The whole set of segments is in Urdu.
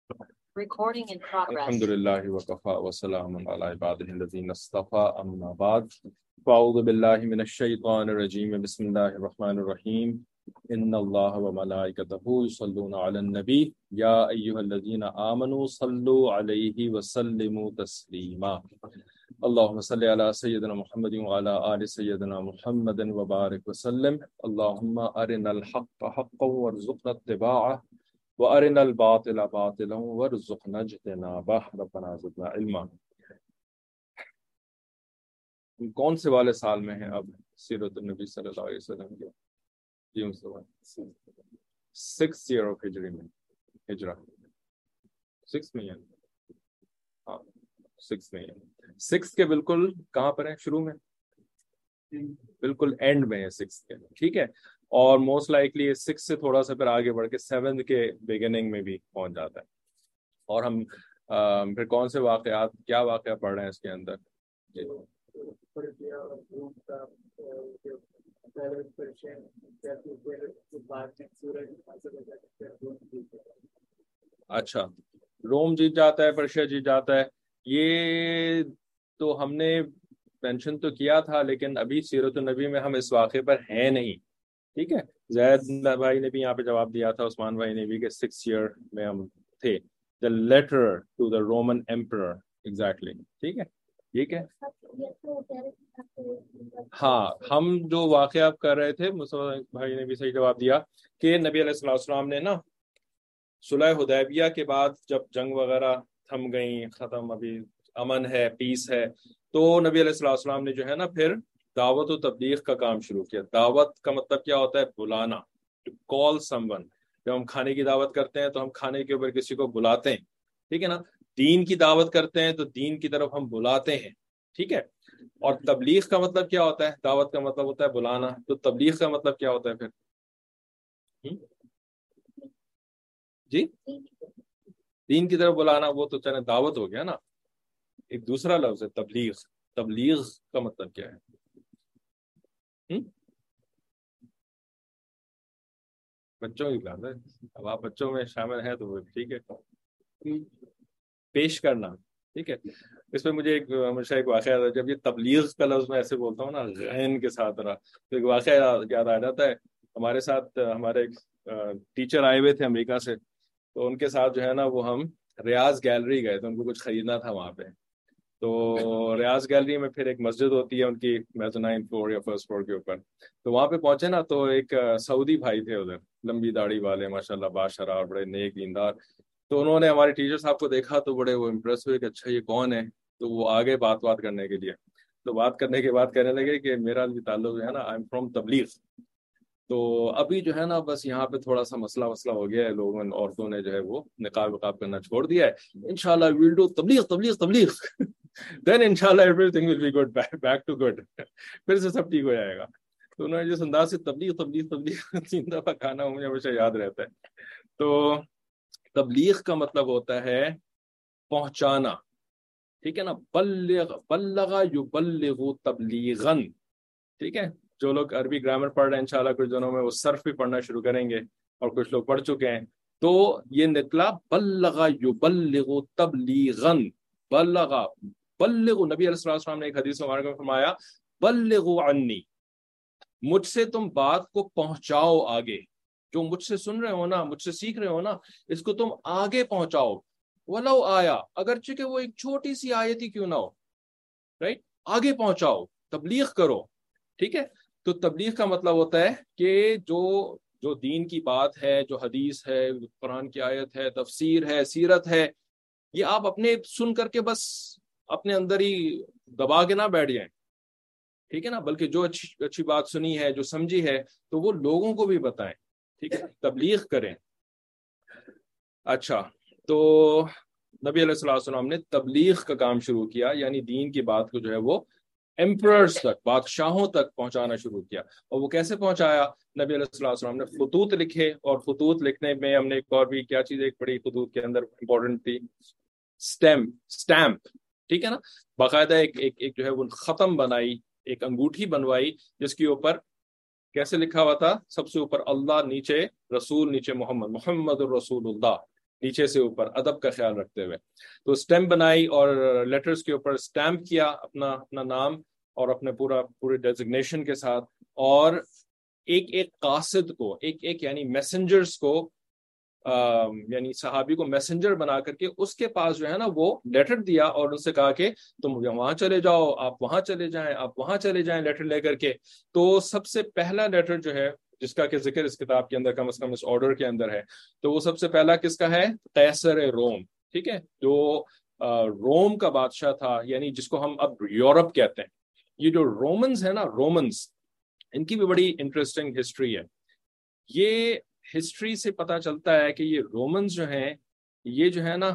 Recording in progress. Alhamdulillahi wa kafa wa salamun ala ibadihi alladhina istafa amma ba'd. A'udhu billahi minash shaitanir rajeem. Bismillahir rahmanir rahim. Inna Allaha wa malaikatahu yusalluna 'alan nabi ya ayyuhalladhina amanu sallu 'alayhi wa sallimu taslima. Allahumma salli ala sayyidina Muhammadin wa ala ali sayyidina Muhammadin wa barik wa sallim. Allahumma arinal haqqa haqqan warzuqna ittiba'ah وَأَرِنَا الْبَاطِلَ بَاطِلًا وَارْزُقْنَا اجْتِنَابَهُ رَبَّنَا زِدْنَا علما. کون سے والے سال میں ہیں اب سیرت النبی صلی اللہ علیہ وسلم کے؟ 6 year of ہجری میں، ہجرہ 6 میں ہے، ہاں 6 میں ہے، 6 کے بالکل کہاں پر ہیں؟ شروع میں، بالکل اینڈ میں ہے 6 کے، ٹھیک ہے. اور موسٹ لائکلی 6 سے تھوڑا سا پھر آگے بڑھ کے 7 کے بگننگ میں بھی پہنچ جاتا ہے. اور ہم پھر کون سے واقعات، کیا واقعہ پڑھ رہے ہیں اس کے اندر؟ اچھا، روم جیت جاتا ہے، پرشیا جیت جاتا ہے. یہ تو ہم نے مینشن تو کیا تھا، لیکن ابھی سیرت النبی میں ہم اس واقعے پر ہیں نہیں، ٹھیک ہے. زید بھائی نے بھی یہاں پہ جواب دیا تھا، عثمان بھائی نے بھی، کہ 6 year میں ہم تھے. The letter to the Roman emperor, exactly. ٹھیک ہے، ٹھیک ہے. ہاں، ہم جو واقعہ کر رہے تھے، مصطفیٰ بھائی نے بھی صحیح جواب دیا کہ نبی علیہ السلام نے نا صلح حدیبیہ کے بعد جب جنگ وغیرہ تھم گئیں، ختم، ابھی امن ہے، پیس ہے، تو نبی علیہ السلام نے جو ہے نا پھر دعوت و تبلیغ کا کام شروع کیا. دعوت کا مطلب کیا ہوتا ہے؟ بلانا، to call someone. جب ہم کھانے کی دعوت کرتے ہیں تو ہم کھانے کے اوپر کسی کو بلاتے ہیں، ٹھیک ہے نا. دین کی دعوت کرتے ہیں تو دین کی طرف ہم بلاتے ہیں، ٹھیک ہے. اور تبلیغ کا مطلب کیا ہوتا ہے؟ دعوت کا مطلب ہوتا ہے بلانا، تو تبلیغ کا مطلب کیا ہوتا ہے پھر؟ جی، دین کی طرف بلانا، وہ تو چلے دعوت ہو گیا نا. ایک دوسرا لفظ ہے تبلیغ. تبلیغ کا مطلب کیا ہے؟ بچوں کی کلاس ہے، اب آپ بچوں میں شامل ہیں تو ٹھیک ہے. پیش کرنا، ٹھیک ہے. اس پہ مجھے ہمیشہ ایک واقعہ یاد ہے. جب یہ تبلیغ کا لفظ میں ایسے بولتا ہوں نا غین کے ساتھ رہا، تو ایک واقعہ یاد آ جاتا ہے. ہمارے ساتھ ہمارے ایک ٹیچر آئے ہوئے تھے امریکہ سے، تو ان کے ساتھ جو ہے نا وہ ہم ریاض گیلری گئے تھے، ان کو کچھ خریدنا تھا وہاں پہ. تو ریاض گیلری میں پھر ایک مسجد ہوتی ہے ان کی میزونائن فلور یا فرسٹ فلور کے اوپر. تو وہاں پہ پہنچے نا تو ایک سعودی بھائی تھے ادھر، لمبی داڑھی والے، ماشاءاللہ باشرا، بڑے نیک دیندار. تو انہوں نے ہمارے ٹیچر صاحب کو دیکھا تو بڑے وہ امپریس ہوئے کہ اچھا یہ کون ہے. تو وہ آگے بات کرنے کے لیے، تو بات کرنے کے بعد کہنے لگے کہ میرا بھی تعلق ہے نا، آئی ایم فرام تبلیغ. تو ابھی جو ہے نا بس یہاں پہ تھوڑا سا مسئلہ ہوگیا ہے، لوگوں عورتوں نے جو ہے وہ نقاب وقاب کرنا چھوڑ دیا ہے. انشاءاللہ we'll do تبلیغ تبلیغ تبلیغ then انشاءاللہ everything will be good, back to good. پھر سے سب ٹھیک ہو جائے گا. تو انہوں نے جس انداز سے تبلیغ تبلیغ تبلیغ 3 دفعہ کھانا مجھے ہمیشہ یاد رہتا ہے. تو تبلیغ کا مطلب ہوتا ہے پہنچانا، ٹھیک ہے نا. بلغ یبلغ تبلیغاً، ٹھیک ہے. جو لوگ عربی گرامر پڑھ رہے ہیں انشاءاللہ کچھ دنوں میں وہ صرف بھی پڑھنا شروع کریں گے، اور کچھ لوگ پڑھ چکے ہیں. تو یہ نکلا بلغ یبلغ تبلیغاً. بلغ، نبی علیہ السلام نے ایک حدیث مبارک میں فرمایا بلغوا عنی، مجھ سے تم بات کو پہنچاؤ آگے. جو مجھ سے سن رہے ہو نا، مجھ سے سیکھ رہے ہو نا، اس کو تم آگے پہنچاؤ. ولو آیا، اگرچہ کہ وہ ایک چھوٹی سی آیت ہی کیوں نہ ہو، رائٹ. آگے پہنچاؤ، تبلیغ کرو، ٹھیک ہے. تو تبلیغ کا مطلب ہوتا ہے کہ جو دین کی بات ہے، جو حدیث ہے، قرآن کی آیت ہے، تفسیر ہے، سیرت ہے، یہ آپ اپنے سن کر کے بس اپنے اندر ہی دبا کے نہ بیٹھ جائیں، ٹھیک ہے نا. بلکہ جو اچھی بات سنی ہے، جو سمجھی ہے، تو وہ لوگوں کو بھی بتائیں، ٹھیک ہے. تبلیغ کریں. اچھا، تو نبی علیہ السلام نے تبلیغ کا کام شروع کیا، یعنی دین کی بات کو جو ہے وہ ایمپررز تک، بادشاہوں تک پہنچانا شروع کیا. اور وہ کیسے پہنچایا؟ نبی علیہ السلام نے خطوط لکھے. اور خطوط لکھنے میں ہم نے ایک اور بھی کیا چیز ایک بڑی خطوط کے اندر امپورٹنٹ تھی، اسٹیمپ، ٹھیک ہے نا. باقاعدہ ایک جو ہے وہ ختم بنائی، ایک انگوٹھی بنوائی، جس کے اوپر کیسے لکھا ہوا تھا؟ سب سے اوپر اللہ، نیچے رسول، نیچے محمد الرسول اللہ. نیچے سے اوپر ادب کا خیال رکھتے ہوئے. تو اسٹیمپ بنائی اور لیٹرز کے اوپر اسٹیمپ کیا اپنا اپنا نام اور اپنے پورے ڈیزگنیشن کے ساتھ. اور ایک ایک قاصد کو ایک یعنی میسنجرز کو یعنی صحابی کو میسنجر بنا کر کے اس کے پاس جو ہے نا وہ لیٹر دیا اور ان سے کہا کہ تم وہاں چلے جاؤ، آپ وہاں چلے جائیں، آپ وہاں چلے جائیں لیٹر لے کر کے. تو سب سے پہلا لیٹر جو ہے جس کا کہ ذکر اس کتاب کے اندر کم از کم اس آرڈر کے اندر ہے، تو وہ سب سے پہلا کس کا ہے؟ قیصر روم. ٹھیک ہے، جو روم کا بادشاہ تھا، یعنی جس کو ہم اب یورپ کہتے ہیں. یہ جو رومنز ہیں نا، رومنز، ان کی بھی بڑی انٹرسٹنگ ہسٹری ہے. یہ ہسٹری سے پتہ چلتا ہے کہ یہ رومنز جو ہیں یہ جو ہے نا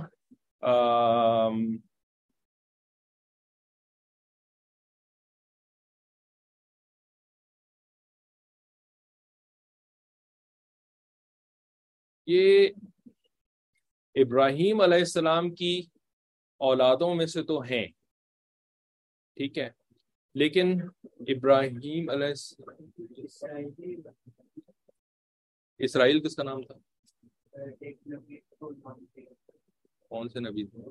یہ ابراہیم علیہ السلام کی اولادوں میں سے تو ہیں، ٹھیک ہے، لیکن ابراہیم علیہ اسرائیل کس کا نام تھا؟ کون سے نبی تھے؟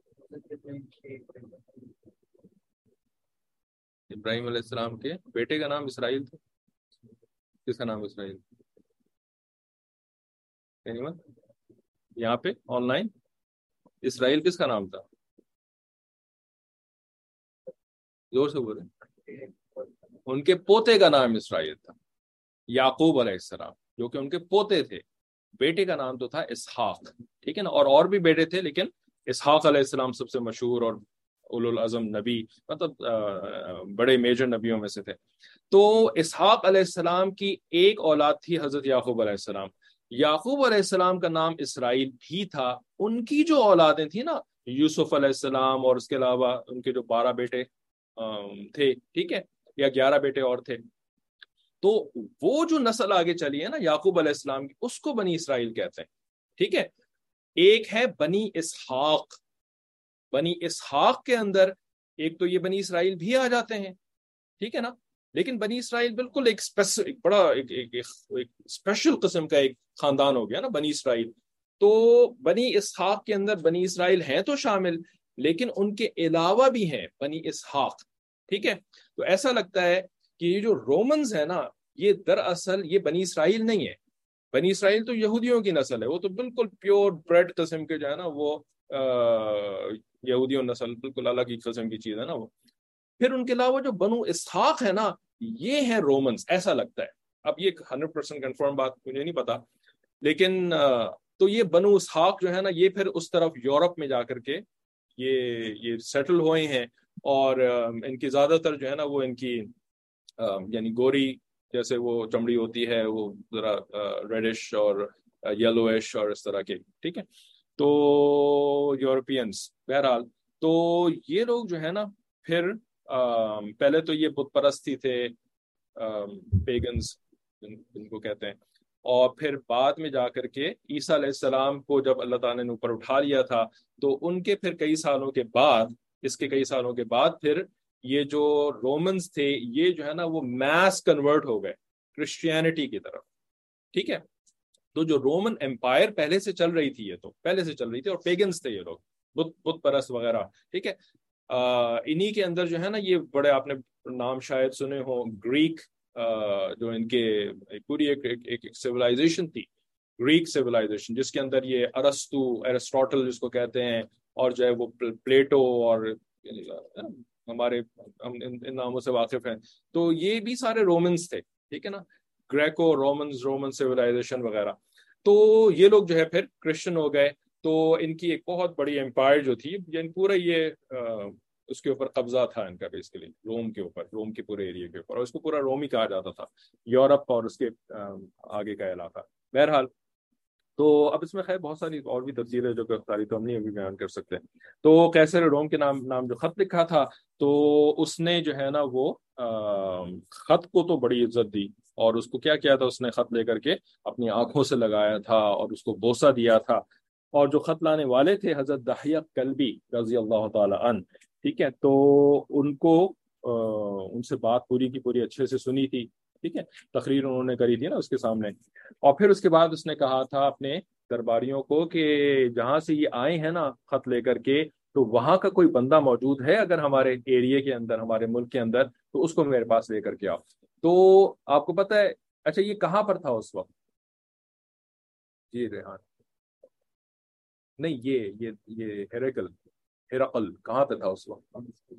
ابراہیم علیہ السلام کے بیٹے کا نام اسرائیل تھا. کس کا نام اسرائیل؟ یہاں پہ آن لائن اسرائیل کس کا نام تھا؟ زور سے بولے. ان کے پوتے کا نام اسرائیل تھا، یعقوب علیہ السلام، جو کہ ان کے پوتے تھے. بیٹے کا نام تو تھا اسحاق، ٹھیک ہے نا، اور بھی بیٹے تھے، لیکن اسحاق علیہ السلام سب سے مشہور اور اولو العزم نبی، مطلب بڑے میجر نبیوں میں سے تھے. تو اسحاق علیہ السلام کی ایک اولاد تھی حضرت یعقوب علیہ السلام. یعقوب علیہ السلام کا نام اسرائیل بھی تھا. ان کی جو اولادیں تھیں نا، یوسف علیہ السلام اور اس کے علاوہ ان کے جو 12 بیٹے تھے، ٹھیک ہے، یا 11 بیٹے اور تھے، تو وہ جو نسل آگے چلی ہے نا یعقوب علیہ السلام کی، اس کو بنی اسرائیل کہتے ہیں. ٹھیک ہے، ایک ہے بنی اسحاق. بنی اسحاق کے اندر ایک تو یہ بنی اسرائیل بھی آ جاتے ہیں، ٹھیک ہے نا، لیکن بنی اسرائیل بالکل ایک بڑا ایک اسپیشل قسم کا ایک خاندان ہو گیا نا بنی اسرائیل. تو بنی اسحاق کے اندر بنی اسرائیل ہیں تو شامل، لیکن ان کے علاوہ بھی ہیں بنی اسحاق. ٹھیک ہے، تو ایسا لگتا ہے کہ یہ جو رومنز ہیں نا، یہ دراصل یہ بنی اسرائیل نہیں ہے. بنی اسرائیل تو یہودیوں کی نسل ہے، وہ تو بالکل پیور بریڈ قسم کے جو ہے نا وہ یہودیوں نسل، بالکل الگ ہی قسم کی چیز ہے نا وہ. پھر ان کے علاوہ جو بنو اسحاق ہے نا، یہ ہیں رومنز، ایسا لگتا ہے. اب یہ 100% کنفرم بات مجھے نہیں پتا، لیکن تو یہ بنو اسحاق جو ہے نا، یہ پھر اس طرف یورپ میں جا کر کے یہ سیٹل ہوئے ہیں. اور ان کی زیادہ تر جو ہے نا وہ ان کی یعنی گوری جیسے وہ چمڑی ہوتی ہے، وہ ذرا ریڈش اور یلوئش اور اس طرح کے، ٹھیک ہے، تو یورپینس. بہرحال تو یہ لوگ جو ہے نا پھر پہلے تو یہ بت پرستی تھے، پیگنز جن کو کہتے ہیں. اور پھر بعد میں جا کر کے عیسیٰ علیہ السلام کو جب اللہ تعالیٰ نے اوپر اٹھا لیا تھا، تو ان کے پھر کئی سالوں کے بعد، اس کے کئی سالوں کے بعد پھر یہ جو رومنز تھے یہ جو ہے نا وہ میس کنورٹ ہو گئے کرسچینٹی کی طرف. ٹھیک ہے، تو جو رومن امپائر پہلے سے چل رہی تھی، یہ تو پہلے سے چل رہی تھی، اور پیگنز تھے یہ لوگ، بت پرست وغیرہ. ٹھیک ہے، انہی کے اندر جو ہے نا یہ بڑے، آپ نے نام شاید سنے ہو، گریک، جو ان کے پوری ایک سیولائزیشن تھی، گریک سیولائزیشن، جس کے اندر یہ ارسطو، ایرسٹوٹل جس کو کہتے ہیں، اور جو ہے وہ پلیٹو، اور ہمارے ہم ان ناموں سے واقف ہیں. تو یہ بھی سارے رومنز تھے، ٹھیک ہے نا، گریکو رومن سیولائزیشن وغیرہ. تو یہ لوگ جو ہے پھر کرسچن ہو گئے. تو ان کی ایک بہت بڑی امپائر جو تھی، یعنی پورا یہ اس کے اوپر قبضہ تھا ان کا، بیسیکلی روم کے اوپر، روم کے پورے ایریے کے اوپر، اور اس کو پورا روم ہی کہا جاتا تھا، یورپ اور اس کے آگے کا علاقہ. بہرحال تو اب اس میں خیر بہت ساری اور بھی تفصیل ہے جو کہ ساری تو ہم نہیں ابھی بیان کر سکتے. تو قیصر روم کے نام جو خط لکھا تھا، تو اس نے جو ہے نا وہ خط کو تو بڑی عزت دی، اور اس کو کیا کیا تھا، اس نے خط لے کر کے اپنی آنکھوں سے لگایا تھا اور اس کو بوسہ دیا تھا. اور جو خط لانے والے تھے حضرت دحیہ کلبی رضی اللہ تعالی عنہ، ٹھیک ہے، تو ان کو ان سے بات پوری کی پوری اچھے سے سنی تھی، ٹھیک ہے، تقریر انہوں نے کری تھی نا اس کے سامنے. اور پھر اس کے بعد اس نے کہا تھا اپنے درباریوں کو کہ جہاں سے یہ آئے ہیں نا خط لے کر کے، تو وہاں کا کوئی بندہ موجود ہے اگر ہمارے ایریے کے اندر، ہمارے ملک کے اندر، تو اس کو میرے پاس لے کر کے آؤ۔ تو آپ کو پتہ ہے، اچھا یہ کہاں پر تھا اس وقت؟ جی ریحان، نہیں یہ ہرقل کہاں پہ تھا اس وقت؟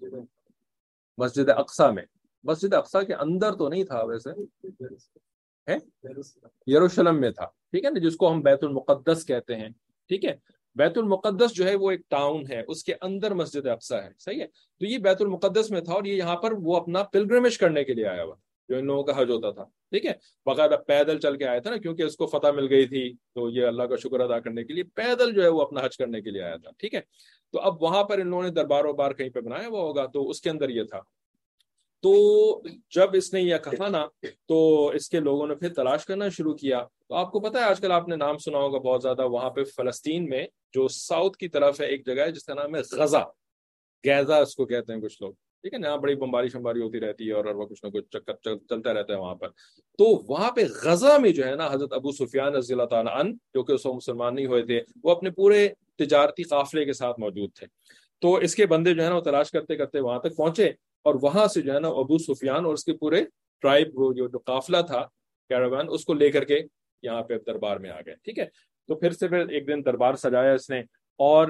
مسجد اقصی میں۔ مسجد اقصی کے اندر تو نہیں تھا ویسے، ہے یروشلم میں تھا، ٹھیک ہے نا، جس کو ہم بیت المقدس کہتے ہیں، ٹھیک ہے۔ بیت المقدس جو ہے وہ ایک ٹاؤن ہے، اس کے اندر مسجد اقصی ہے، صحیح ہے۔ تو یہ بیت المقدس میں تھا، اور یہ یہاں پر وہ اپنا پلگرمج کرنے کے لیے آیا ہوا، جو ان لوگوں کا حج ہوتا تھا، ٹھیک ہے۔ باقاعدہ پیدل چل کے آیا تھا نا، کیونکہ اس کو فتح مل گئی تھی، تو یہ اللہ کا شکر ادا کرنے کے لیے پیدل جو ہے وہ اپنا حج کرنے کے لیے آیا تھا، ٹھیک ہے۔ تو اب وہاں پر ان لوگوں نے دربار و بار کہیں پہ بنایا ہوا ہوگا، تو اس کے اندر یہ تھا۔ تو جب اس نے یہ کہا نا، تو اس کے لوگوں نے پھر تلاش کرنا شروع کیا۔ تو آپ کو پتا ہے، آج کل آپ نے نام سنا ہوگا بہت زیادہ، وہاں پہ فلسطین میں جو ساؤتھ کی طرف ہے ایک جگہ ہے جس کا نام ہے غزہ، گیزا اس کو کہتے ہیں کچھ لوگ، ٹھیک ہے نا، بڑی بمباری شمباری ہوتی رہتی ہے، اور وہ کچھ نہ کچھ چکر چلتا رہتا ہے وہاں پر۔ تو وہاں پہ غزہ میں جو ہے نا، حضرت ابو سفیان رضی اللہ تعالیٰ عنہ، جو کہ اس وقت مسلمان نہیں ہوئے تھے، وہ اپنے پورے تجارتی قافلے کے ساتھ موجود تھے۔ تو اس کے بندے جو ہے نا، وہ تلاش کرتے کرتے وہاں تک پہنچے، اور وہاں سے جو ہے نا ابو سفیان اور اس کے پورے ٹرائب، وہ جو قافلہ تھا کیراوان، اس کو لے کر کے یہاں پہ دربار میں آ گئے، ٹھیک ہے۔ تو پھر ایک دن دربار سجایا اس نے، اور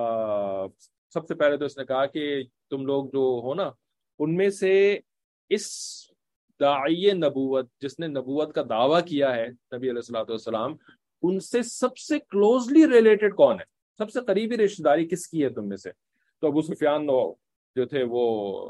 سب سے پہلے تو اس نے کہا کہ تم لوگ جو ہو نا، ان میں سے اس داعی نبوت، جس نے نبوت کا دعویٰ کیا ہے، نبی علیہ الصلوۃ والسلام، ان سے سب سے کلوزلی ریلیٹڈ کون ہے، سب سے قریبی رشتہ داری کس کی ہے تم میں سے؟ تو ابو سفیان جو تھے وہ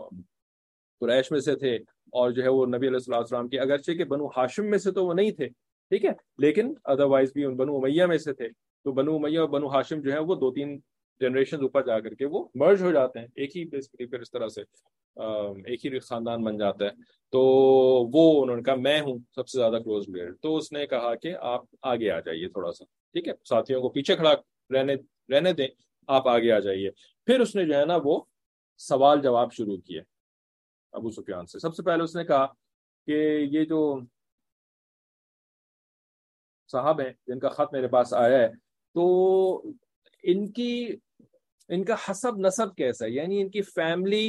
قریش میں سے تھے، اور جو ہے وہ نبی علیہ الصلوۃ والسلام کے، اگرچہ کہ بنو ہاشم میں سے تو وہ نہیں تھے، ٹھیک ہے، لیکن ادروائز بھی ان بنو امیہ میں سے تھے۔ تو بنو امیہ اور بنو ہاشم جو ہے وہ دو تین جنریشن اوپر جا کر کے وہ مرج ہو جاتے ہیں، ایک ہی بیسکلی، پھر اس طرح سے ایک ہی خاندان بن جاتا ہے۔ تو وہ انہوں نے کہا میں ہوں سب سے زیادہ کلوز ریلیٹڈ۔ تو اس نے کہا کہ آپ آگے آ جائیے تھوڑا سا، ٹھیک ہے، ساتھیوں کو پیچھے کھڑا رہنے رہنے دیں، آپ آگے آ جائیے۔ پھر اس نے جو ہے نا وہ سوال جواب شروع کیے ابو سفیان سے۔ سب سے پہلے اس نے کہا کہ یہ جو صاحب ہیں جن کا خط میرے پاس آیا ہے، تو ان کی ان کا حسب نسب کیسا ہے، یعنی ان کی فیملی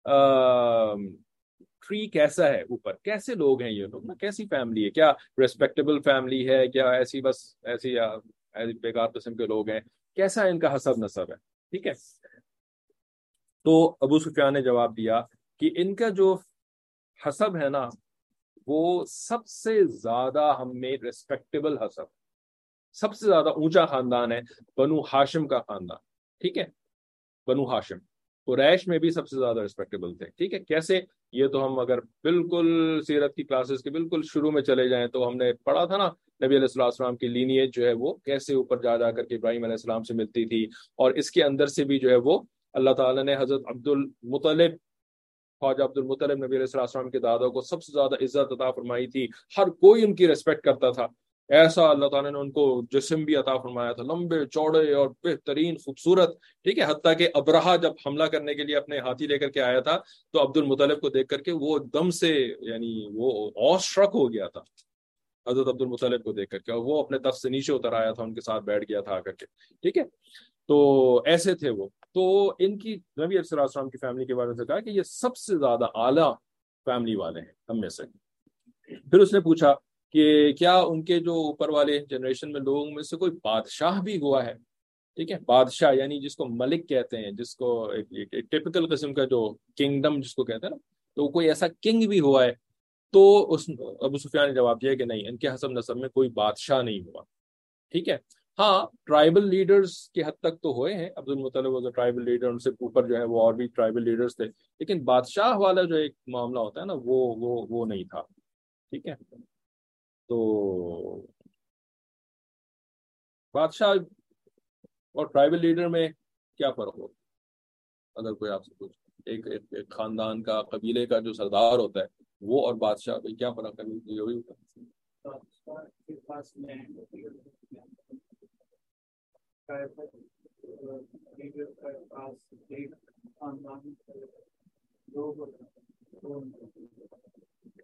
ٹری کیسا ہے، اوپر کیسے لوگ ہیں یہ لوگ نا، کیسی فیملی ہے، کیا ریسپیکٹیبل فیملی ہے، کیا ایسی بس ایسی بیکار قسم کے لوگ ہیں، کیسا ان کا حسب نسب ہے، ٹھیک ہے۔ تو ابو سفیان نے جواب دیا کہ ان کا جو حسب ہے نا، وہ سب سے زیادہ ہم میں ریسپیکٹیبل حسب، سب سے زیادہ اونچا خاندان ہے بنو ہاشم کا خاندان، ٹھیک ہے۔ بنو ہاشم قریش میں بھی سب سے زیادہ ریسپیکٹیبل تھے، ٹھیک ہے۔ کیسے؟ یہ تو ہم اگر بالکل سیرت کی کلاسز کے بالکل شروع میں چلے جائیں تو ہم نے پڑھا تھا نا، نبی علیہ الصلوۃ والسلام کی لینیج جو ہے وہ کیسے اوپر جا جا کر کے ابراہیم علیہ السلام سے ملتی تھی، اور اس کے اندر سے بھی جو ہے وہ اللہ تعالیٰ نے حضرت عبد المطلب، خواجہ عبد المطلب، نبی علیہ السلام کے دادا کو سب سے زیادہ عزت عطا فرمائی تھی، ہر کوئی ان کی ریسپیکٹ کرتا تھا۔ ایسا اللہ تعالیٰ نے ان کو جسم بھی عطا فرمایا تھا، لمبے چوڑے اور بہترین خوبصورت، ٹھیک ہے۔ حتیٰ کہ ابرہہ جب حملہ کرنے کے لیے اپنے ہاتھی لے کر کے آیا تھا، تو عبد المطلب کو دیکھ کر کے وہ دم سے، یعنی وہ آ سٹرک ہو گیا تھا حضرت عبد المطلب کو دیکھ کر کے، اور وہ اپنے تخت سے نیچے اتر آیا تھا، ان کے ساتھ بیٹھ گیا تھا آ کر کے، ٹھیک ہے۔ تو ایسے تھے وہ۔ تو ان کی نبی علیہ السلام کی فیملی کے بارے میں کہا کہ یہ سب سے زیادہ اعلیٰ فیملی والے ہیں ہم میں سے۔ پھر اس نے پوچھا کہ کیا ان کے جو اوپر والے جنریشن میں لوگوں میں سے کوئی بادشاہ بھی ہوا ہے، ٹھیک ہے۔ بادشاہ یعنی جس کو ملک کہتے ہیں، جس کو ایک ٹپیکل قسم کا جو کنگڈم جس کو کہتے ہیں نا، تو کوئی ایسا کنگ بھی ہوا ہے؟ تو ابو سفیان نے جواب دیا کہ نہیں، ان کے حسب نسب میں کوئی بادشاہ نہیں ہوا، ٹھیک ہے۔ ہاں ٹرائبل لیڈرز کے حد تک تو ہوئے ہیں، Abdul Muttalib was a tribal leader, ان سے اوپر جو ہے وہ اور بھی ٹرائبل لیڈرز تھے، لیکن بادشاہ والا جو ایک معاملہ ہوتا ہے نا، وہ نہیں تھا، ٹھیک ہے۔ تو بادشاہ اور ٹرائبل لیڈر میں کیا فرق ہو؟ اگر کوئی آپ سے پوچھ، ایک خاندان کا، قبیلے کا جو سردار ہوتا ہے، وہ اور بادشاہ میں کیا فرق ہے؟ یہ بھی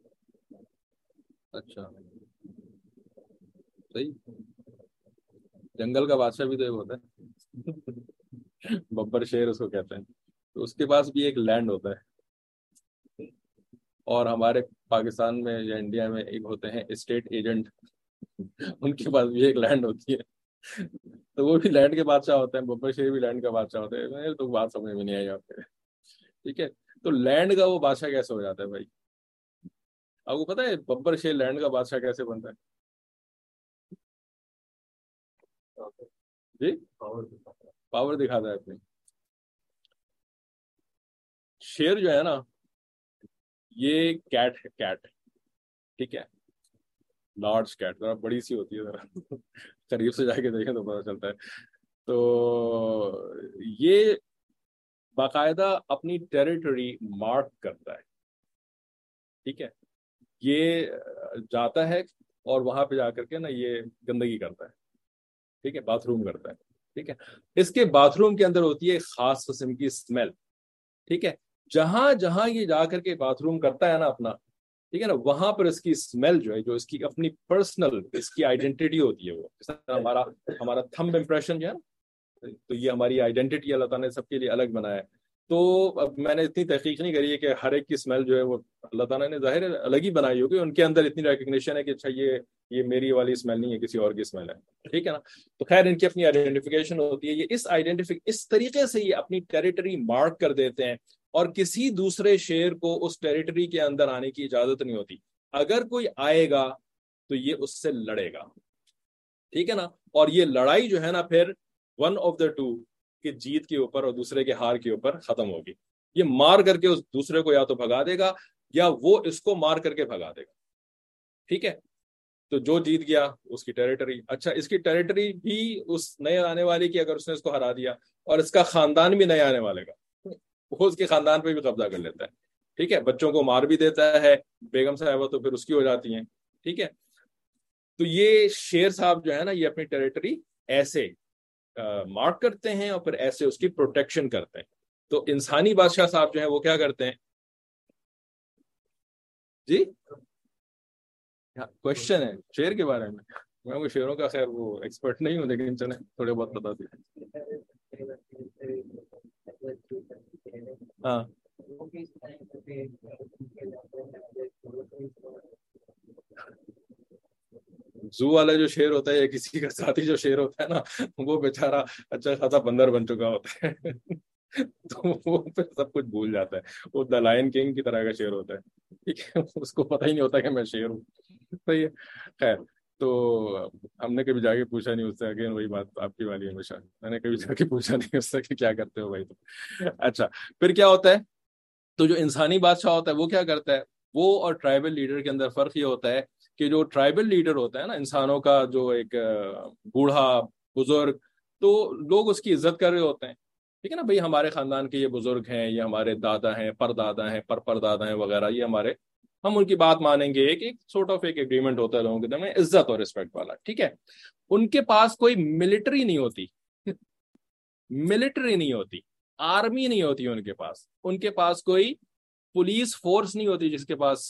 اچھا، صحیح، جنگل کا بادشاہ بھی تو ایک ہوتا ہے ببر شیر اس کو کہتے ہیں. تو اس کے پاس بھی ایک لینڈ ہوتا ہے. اور ہمارے پاکستان میں یا انڈیا میں ایک ہوتے ہیں اسٹیٹ ایجنٹ, ان کے پاس بھی ایک لینڈ ہوتی ہے. تو وہ بھی لینڈ کے بادشاہ ہوتے ہیں, ببر شیر بھی لینڈ کا بادشاہ ہوتے ہیں. میرے تو بات سمجھ میں نہیں آئی آپ کے. ٹھیک ہے, تو لینڈ کا وہ بادشاہ کیسے ہو جاتا ہے بھائی؟ آپ کو پتا ہے ببر شیر لینڈ کا بادشاہ کیسے بنتا ہے؟ جی, پاور دکھاتا ہے اپنی. شیر جو ہے نا, یہ کیٹ ہے, کیٹ. ٹھیک ہے, لارج کیٹ, ذرا بڑی سی ہوتی ہے, ذرا قریب سے جا کے دیکھیں تو پتا چلتا ہے. تو یہ باقاعدہ اپنی ٹیریٹری مارک کرتا ہے. ٹھیک ہے, یہ جاتا ہے اور وہاں پہ جا کر کے نا یہ گندگی کرتا ہے. ٹھیک ہے, باتھ روم کرتا ہے. ٹھیک ہے, اس کے باتھ روم کے اندر ہوتی ہے ایک خاص قسم کی اسمیل. ٹھیک ہے, جہاں جہاں یہ جا کر کے باتھ روم کرتا ہے نا اپنا, ٹھیک ہے نا, وہاں پر اس کی اسمیل جو ہے, جو اس کی اپنی پرسنل اس کی آئیڈینٹی ہوتی ہے, وہ جس طرح ہمارا تھمب امپریشن جو ہے نا, تو یہ ہماری آئیڈینٹی اللہ تعالیٰ نے سب کے لیے الگ بنایا ہے. تو اب میں نے اتنی تحقیق نہیں کری ہے کہ ہر ایک کی اسمیل جو ہے وہ اللہ تعالیٰ نے ظاہر الگ ہی بنائی ہوگی. ان کے اندر اتنی ریکگنیشن ہے کہ اچھا یہ میری والی اسمیل نہیں ہے, کسی اور کی اسمیل ہے. ٹھیک ہے نا, تو خیر ان کی اپنی آئیڈینٹیفیکیشن ہوتی ہے. یہ اس طریقے سے یہ اپنی ٹیریٹری مارک کر دیتے ہیں, اور کسی دوسرے شیر کو اس ٹیریٹری کے اندر آنے کی اجازت نہیں ہوتی. اگر کوئی آئے گا تو یہ اس سے لڑے گا. ٹھیک ہے نا, اور یہ لڑائی جو ہے نا پھر ون آف دا ٹو کہ جیت کے اوپر اور دوسرے کے ہار کے اوپر ختم ہوگی. یہ مار کر کے اس دوسرے کو یا تو بھگا دے گا یا وہ اس کو مار کر کے بھگا دے گا. ٹھیک ہے, تو جو جیت گیا اس کی ٹیریٹری. اچھا, اس کی ٹیریٹری بھی اس نئے آنے والے کی, اگر اس نے اس کو ہرا دیا, اور اس کا خاندان بھی نئے آنے والے کا, وہ اس کے خاندان پہ بھی قبضہ کر لیتا ہے. ٹھیک ہے, بچوں کو مار بھی دیتا ہے, بیگم صاحبہ تو پھر اس کی ہو جاتی ہیں. ٹھیک ہے, تو یہ شیر صاحب جو ہے نا, یہ اپنی ٹیریٹری ایسے مارک کرتے ہیں اور پھر ایسے اس کی پروٹیکشن کرتے ہیں. تو انسانی بادشاہ صاحب جو ہیں وہ کیا کرتے ہیں؟ جی, کوشچن ہے شیر کے بارے میں. میں وہ شیروں کا خیر وہ ایکسپرٹ نہیں ہوں, لیکن چلیں تھوڑے بہت بتا دیں. ہاں, زو والا جو شیر ہوتا ہے یا کسی کا ساتھی جو شیر ہوتا ہے نا, وہ بیچارہ اچھا خاصا بندر بن چکا ہوتا ہے تو وہ پھر سب کچھ بھول جاتا ہے. وہ دا لائن کنگ کی طرح کا شیر ہوتا ہے. ٹھیک ہے, اس کو پتہ ہی نہیں ہوتا کہ میں شیر ہوں. صحیح ہے, خیر. تو ہم نے کبھی جا کے پوچھا نہیں اس سے, اگین وہی بات آپ کی والی ہمیشہ, میں نے کبھی جا کے پوچھا نہیں اس سے کہ کیا کرتے ہو بھائی تم. اچھا, پھر کیا ہوتا ہے؟ تو جو انسانی بادشاہ ہوتا ہے وہ کیا کرتا ہے, وہ اور ٹرائبل لیڈر کے اندر فرق یہ ہوتا ہے کہ جو ٹرائبل لیڈر ہوتا ہے نا, انسانوں کا جو ایک بوڑھا بزرگ, تو لوگ اس کی عزت کر رہے ہوتے ہیں. ٹھیک ہے نا, بھئی ہمارے خاندان کے یہ بزرگ ہیں, یہ ہمارے دادا ہیں, پر دادا ہیں, پر دادا ہیں وغیرہ, یہ ہمارے, ہم ان کی بات مانیں گے. ایک سورٹ آف ایک اگریمنٹ ہوتا ہے لوگوں کے درمیان, عزت اور رسپیکٹ والا. ٹھیک ہے, ان کے پاس کوئی ملٹری نہیں ہوتی, ملٹری نہیں ہوتی, آرمی نہیں ہوتی ان کے پاس. ان کے پاس کوئی پولیس فورس نہیں ہوتی جس کے پاس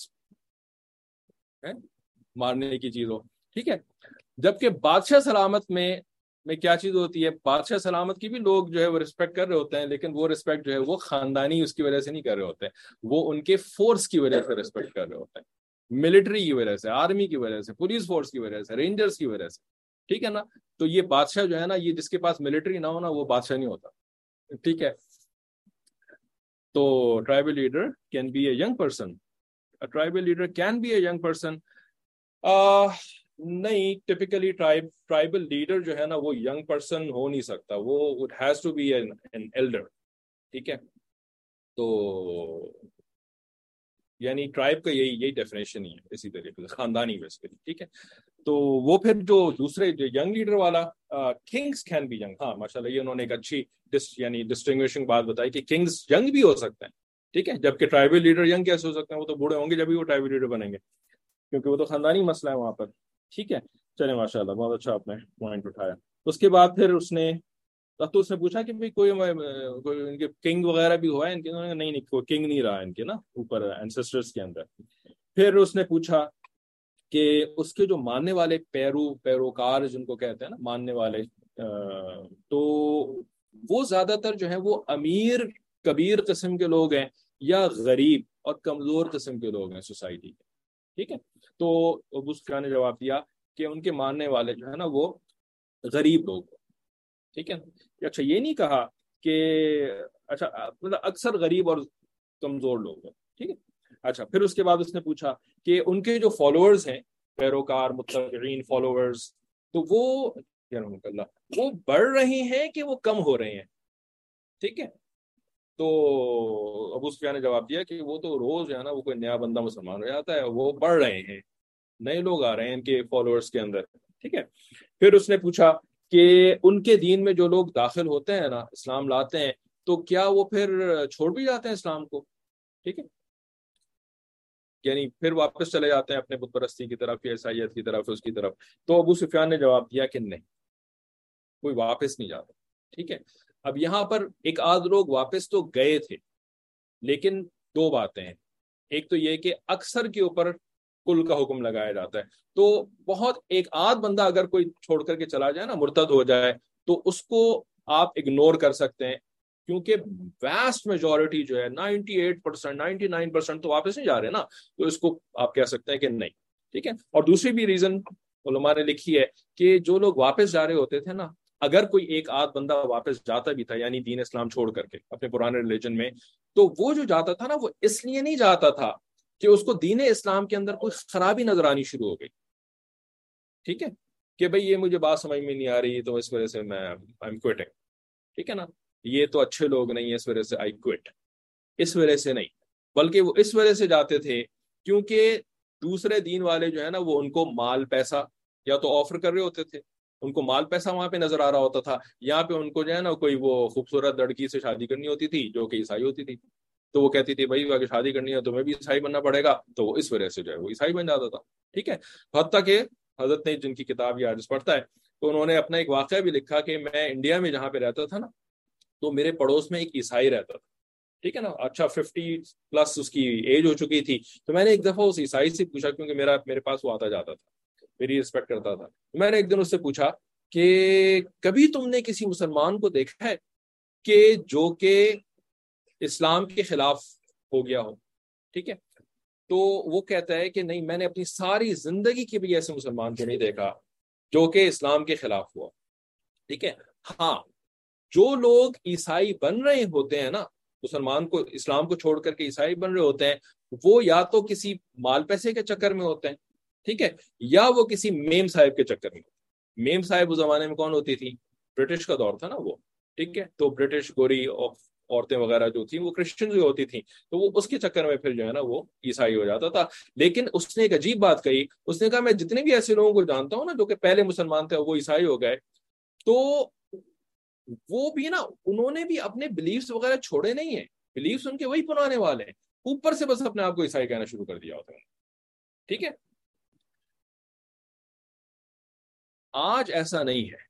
مارنے کی چیز ہو. ٹھیک ہے, جبکہ بادشاہ سلامت میں کیا چیز ہوتی ہے؟ بادشاہ سلامت کی بھی لوگ جو ہے وہ رسپیکٹ کر رہے ہوتے ہیں, لیکن وہ رسپیکٹ جو ہے وہ خاندانی اس کی وجہ سے نہیں کر رہے ہوتے ہیں, وہ ان کے فورس کی وجہ سے رسپیکٹ کر رہے ہوتے ہیں, ملٹری کی وجہ سے, آرمی کی وجہ سے, پولیس فورس کی وجہ سے, رینجرز کی وجہ سے. ٹھیک ہے نا, تو یہ بادشاہ جو ہے نا, یہ جس کے پاس ملٹری نہ ہونا وہ بادشاہ نہیں ہوتا. ٹھیک ہے, تو tribal leader can be a young person. Tribal leader can be a young person. نہیں, ٹپیکلی ٹرائبل لیڈر جو ہے نا وہ ینگ پرسن ہو نہیں سکتا, وہ it has to be an elder. ٹھیک ہے, تو یعنی ٹرائب کا یہی ڈیفینیشن ہی ہے اسی طریقے سے, خاندانی بیسیکلی. ٹھیک ہے, تو وہ پھر جو دوسرے جو ینگ لیڈر والا, کنگز کین بی ینگ. ہاں ماشاء اللہ, یہ انہوں نے ایک اچھی یعنی ڈسٹنگوشنگ بات بتائی کہ کنگز ینگ بھی ہو سکتے ہیں. ٹھیک ہے, جبکہ ٹرائبل لیڈر ینگ کیسے ہو سکتے ہیں؟ وہ تو بوڑھے ہوں گے جب بھی وہ ٹرائبل لیڈر بنیں گے, کیونکہ وہ تو خاندانی مسئلہ ہے وہاں پر. ٹھیک ہے, چلیں ماشاء اللہ, بہت اچھا آپ نے پوائنٹ اٹھایا. اس کے بعد پھر اس نے پوچھا کہ کوئی ان کے کنگ وغیرہ بھی ہوا ہے ان کے؟ نہیں, کوئی کنگ نہیں رہا ان کے نا اوپر اینسسٹرز کے اندر. پھر اس نے پوچھا کہ اس کے جو ماننے والے پیروکار جن کو کہتے ہیں نا ماننے والے، تو وہ زیادہ تر جو ہے وہ امیر کبیر قسم کے لوگ ہیں یا غریب اور کمزور قسم کے لوگ ہیں سوسائٹی کے، ٹھیک ہے۔ تو ابو سفیان نے جواب دیا کہ ان کے ماننے والے جو ہے نا وہ غریب لوگ، ٹھیک ہے۔ اچھا یہ نہیں کہا کہ اچھا مطلب اکثر غریب اور کمزور لوگ ہیں، ٹھیک ہے۔ اچھا پھر اس کے بعد اس نے پوچھا کہ ان کے جو فالوورز ہیں، پیروکار متبعین فالوورز، تو وہ بڑھ رہے ہیں کہ وہ کم ہو رہے ہیں، ٹھیک ہے۔ تو ابو سفیان نے جواب دیا کہ وہ تو روز جو ہے نا وہ کوئی نیا بندہ مسلمان ہو جاتا ہے، وہ بڑھ رہے ہیں، نئے لوگ آ رہے ہیں ان کے فالوورز کے اندر، ٹھیک ہے۔ پھر اس نے پوچھا کہ ان کے دین میں جو لوگ داخل ہوتے ہیں نا، اسلام لاتے ہیں، تو کیا وہ پھر چھوڑ بھی جاتے ہیں اسلام کو، ٹھیک ہے، یعنی پھر واپس چلے جاتے ہیں اپنے بت پرستی کی طرف یا عیسائیت کی طرف، اس کی طرف؟ تو ابو سفیان نے جواب دیا کہ نہیں، کوئی واپس نہیں جاتا، ٹھیک ہے۔ اب یہاں پر ایک آدھ لوگ واپس تو گئے تھے، لیکن دو باتیں ہیں، ایک تو یہ کہ اکثر کے اوپر کل کا حکم لگایا جاتا ہے، تو بہت ایک آدھ بندہ اگر کوئی چھوڑ کر کے چلا جائے نا، مرتد ہو جائے، تو اس کو آپ اگنور کر سکتے ہیں، کیونکہ ویسٹ میجورٹی جو ہے 98% 99% تو واپس نہیں جا رہے نا، تو اس کو آپ کہہ سکتے ہیں کہ نہیں، ٹھیک ہے۔ اور دوسری بھی ریزن علماء نے لکھی ہے کہ جو لوگ واپس جا رہے ہوتے تھے نا، اگر کوئی ایک آدھ بندہ واپس جاتا بھی تھا، یعنی دین اسلام چھوڑ کر کے اپنے پرانے ریلیجن میں، تو وہ جو جاتا تھا نا، وہ اس لیے نہیں جاتا تھا کہ اس کو دین اسلام کے اندر کوئی خرابی نظر آنی شروع ہو گئی، ٹھیک ہے، کہ بھئی یہ مجھے بات سمجھ میں نہیں آ رہی تو اس وجہ سے میں I'm quitting، ٹھیک ہے نا، یہ تو اچھے لوگ نہیں ہیں اس وجہ سے I quit، اس وجہ سے نہیں، بلکہ وہ اس وجہ سے جاتے تھے کیونکہ دوسرے دین والے جو ہے نا وہ ان کو مال پیسہ یا تو آفر کر رہے ہوتے تھے، ان کو مال پیسہ وہاں پہ نظر آ رہا ہوتا تھا، یہاں پہ ان کو جو ہے نا کوئی وہ خوبصورت لڑکی سے شادی کرنی ہوتی تھی جو کہ عیسائی ہوتی تھی، تو وہ کہتی تھی بھائی اگر شادی کرنی ہے تو میں بھی عیسائی بننا پڑے گا، تو وہ اس وجہ سے جو ہے وہ عیسائی بن جاتا تھا، ٹھیک ہے۔ حتیٰ کہ حضرت نے جن کی کتاب یہ حدیث پڑھتا ہے، تو انہوں نے اپنا ایک واقعہ بھی لکھا کہ میں انڈیا میں جہاں پہ رہتا تھا نا، تو میرے پڑوس میں ایک عیسائی رہتا تھا، ٹھیک ہے نا، اچھا 50+ اس کی ایج ہو چکی تھی، تو میں نے ایک دفعہ اس عیسائی سے پوچھا، کیونکہ میرے پاس وہ آتا جاتا تھا، میری رسپیکٹ کرتا تھا، میں نے ایک دن اس سے پوچھا کہ کبھی تم نے کسی مسلمان کو دیکھا ہے کہ جو کہ اسلام کے خلاف ہو گیا ہو، ٹھیک ہے؟ تو وہ کہتا ہے کہ نہیں، میں نے اپنی ساری زندگی کے بھی ایسے مسلمان کو نہیں دیکھا جو کہ اسلام کے خلاف ہوا، ٹھیک ہے۔ ہاں، جو لوگ عیسائی بن رہے ہوتے ہیں نا، مسلمان کو اسلام کو چھوڑ کر کے عیسائی بن رہے ہوتے ہیں، وہ یا تو کسی مال پیسے کے چکر میں ہوتے ہیں، ٹھیک ہے، یا وہ کسی میم صاحب کے چکر میں ہوتے ہیں۔ میم صاحب اس زمانے میں کون ہوتی تھی؟ برٹش کا دور تھا نا وہ، ٹھیک ہے، تو برٹش گوری عورتیں وغیرہ جو تھیں وہ کرسچن بھی ہوتی تھیں، تو وہ اس کے چکر میں پھر جو ہے نا وہ عیسائی ہو جاتا تھا۔ لیکن اس نے ایک عجیب بات کہی، اس نے کہا میں جتنے بھی ایسے لوگوں کو جانتا ہوں نا جو کہ پہلے مسلمان تھے وہ عیسائی ہو گئے، تو وہ بھی نا انہوں نے بھی اپنے بلیفز وغیرہ چھوڑے نہیں ہیں، بلیفز ان کے وہی پرانے والے ہیں، اوپر سے بس اپنے آپ کو عیسائی کہنا شروع کر دیا ہوتا ہے، ٹھیک ہے۔ آج ایسا نہیں ہے،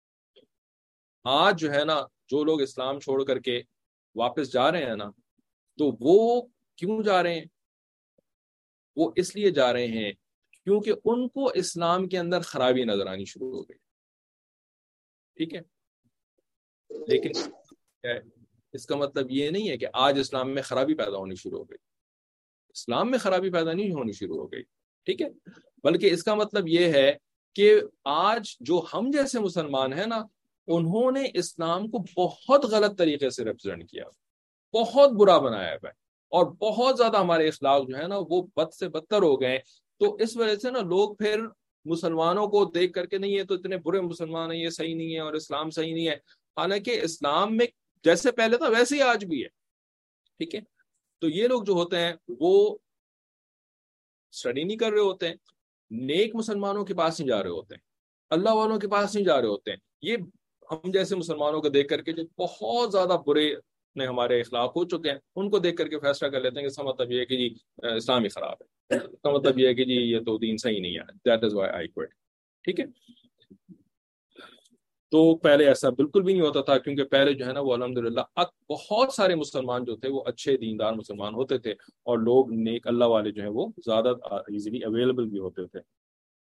آج جو ہے نا جو لوگ اسلام چھوڑ کر کے واپس جا رہے ہیں نا، تو وہ کیوں جا رہے ہیں؟ وہ اس لیے جا رہے ہیں کیونکہ ان کو اسلام کے اندر خرابی نظر آنی شروع ہو گئی، ٹھیک ہے۔ لیکن اس کا مطلب یہ نہیں ہے کہ آج اسلام میں خرابی پیدا ہونی شروع ہو گئی، اسلام میں خرابی پیدا نہیں ہونی شروع ہو گئی، ٹھیک ہے، بلکہ اس کا مطلب یہ ہے کہ آج جو ہم جیسے مسلمان ہیں نا، انہوں نے اسلام کو بہت غلط طریقے سے ریپرزینٹ کیا، بہت برا بنایا ہے، اور بہت زیادہ ہمارے اخلاق جو ہے نا وہ بد سے بدتر ہو گئے، تو اس وجہ سے نا لوگ پھر مسلمانوں کو دیکھ کر کے نہیں، یہ تو اتنے برے مسلمان ہیں، یہ صحیح نہیں ہے اور اسلام صحیح نہیں ہے، حالانکہ اسلام میں جیسے پہلے تھا ویسے ہی آج بھی ہے، ٹھیک ہے۔ تو یہ لوگ جو ہوتے ہیں وہ اسٹڈی نہیں کر رہے ہوتے ہیں، نیک مسلمانوں کے پاس نہیں جا رہے ہوتے ہیں، اللہ والوں کے پاس نہیں جا رہے ہوتے ہیں، یہ ہم جیسے مسلمانوں کو دیکھ کر کے جو بہت زیادہ برے نے ہمارے اخلاق ہو چکے ہیں، ان کو دیکھ کر کے فیصلہ کر لیتے ہیں کہ اس کا مطلب یہ ہے کہ جی اسلام ہی خراب ہے، اس کا مطلب یہ ہے کہ جی یہ تو دین صحیح نہیں ہے، that is why I quit, ٹھیک ہے۔ تو پہلے ایسا بالکل بھی نہیں ہوتا تھا، کیونکہ پہلے جو ہے نا وہ الحمدللہ بہت سارے مسلمان جو تھے وہ اچھے دیندار مسلمان ہوتے تھے، اور لوگ نیک اللہ والے جو ہیں وہ زیادہ ایزیلی اویلیبل بھی ہوتے تھے۔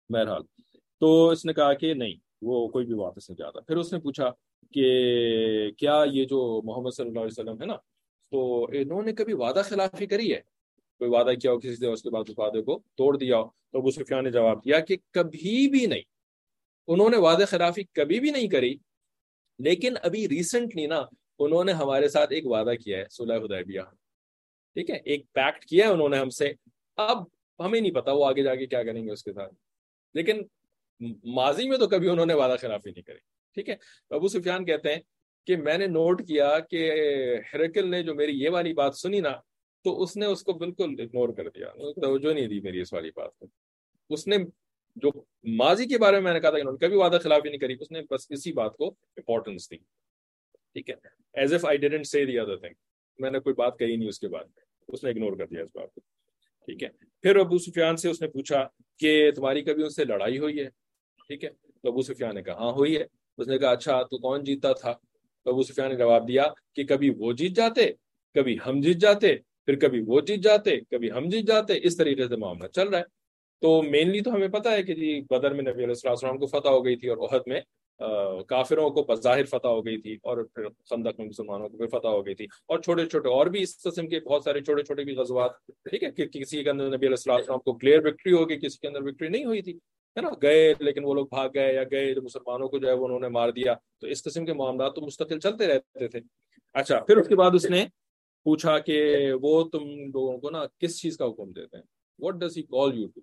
بہرحال تو اس نے کہا کہ نہیں، وہ کوئی بھی واپس نہیں جاتا. پھر اس نے پوچھا کہ کیا یہ جو محمد صلی اللہ علیہ وسلم ہے نا، تو انہوں نے کبھی وعدہ خلافی کری ہے؟ کوئی وعدہ کیا ہو کسی سے، اس کے بعد اس وعدے کو توڑ دیا ہو؟ تو ابو سفیان نے جواب دیا کہ کبھی بھی نہیں، انہوں نے وعدہ خلافی کبھی بھی نہیں کری. لیکن ابھی ریسنٹلی نا انہوں نے ہمارے ساتھ ایک وعدہ کیا ہے، صلح حدیبیہ. ٹھیک ہے، ایک پیکٹ کیا ہے انہوں نے ہم سے. اب ہمیں نہیں پتا وہ آگے جا کے کیا کریں گے اس کے ساتھ، لیکن ماضی میں تو کبھی انہوں نے وعدہ خلافی نہیں کری. ٹھیک ہے. ابو سفیان کہتے ہیں کہ میں نے نوٹ کیا کہ ہرقل نے جو میری یہ والی بات سنی نا، تو اس نے اس کو بالکل اگنور کر دیا، توجہ نہیں دی میری اس والی بات کو. اس نے جو ماضی کے بارے میں نے کہا تھا کہ انہوں نے کبھی وعدہ خلافی نہیں کری، اس نے بس اسی بات کو امپورٹنس دی. ٹھیک ہے، ایز اف آئی ڈیڈنٹ سے دی ادر تھنگ، میں نے کوئی بات کہی نہیں اس کے بعد، اس نے اگنور کر دیا اس بات کو. ٹھیک ہے. پھر ابو سفیان سے اس نے پوچھا کہ تمہاری کبھی ان سے لڑائی ہوئی ہے؟ ٹھیک ہے. تو ابو سفیان نے کہا ہاں ہوئی ہے. اس نے کہا اچھا تو کون جیتا تھا؟ تو ابو سفیان نے جواب دیا کہ کبھی وہ جیت جاتے، کبھی ہم جیت جاتے، پھر کبھی وہ جیت جاتے، کبھی ہم جیت جاتے، اس طریقے سے معاملہ چل رہا ہے. تو مینلی تو ہمیں پتا ہے کہ جی بدر میں نبی علیہ السلام کو فتح ہو گئی تھی، اور احد میں کافروں کو بظاہر فتح ہو گئی تھی، اور پھر خندق میں مسلمانوں کو بھی فتح ہو گئی تھی، اور چھوٹے چھوٹے اور بھی اس قسم کے بہت سارے چھوٹے چھوٹے بھی غزوات. ٹھیک ہے، کہ کسی کے اندر نبی علیہ السلام کو کلیئر وکٹری ہوگی، کسی کے اندر وکٹری نہیں ہوئی تھی، ہے نا، گئے لیکن وہ لوگ بھاگ گئے، یا گئے تو مسلمانوں کو جو ہے وہ انہوں نے مار دیا. تو اس قسم کے معاملات تو مستقل چلتے رہتے تھے. اچھا، پھر اس کے بعد اس نے پوچھا کہ وہ تم لوگوں کو نا کس چیز کا حکم دیتے ہیں، what does he call you to?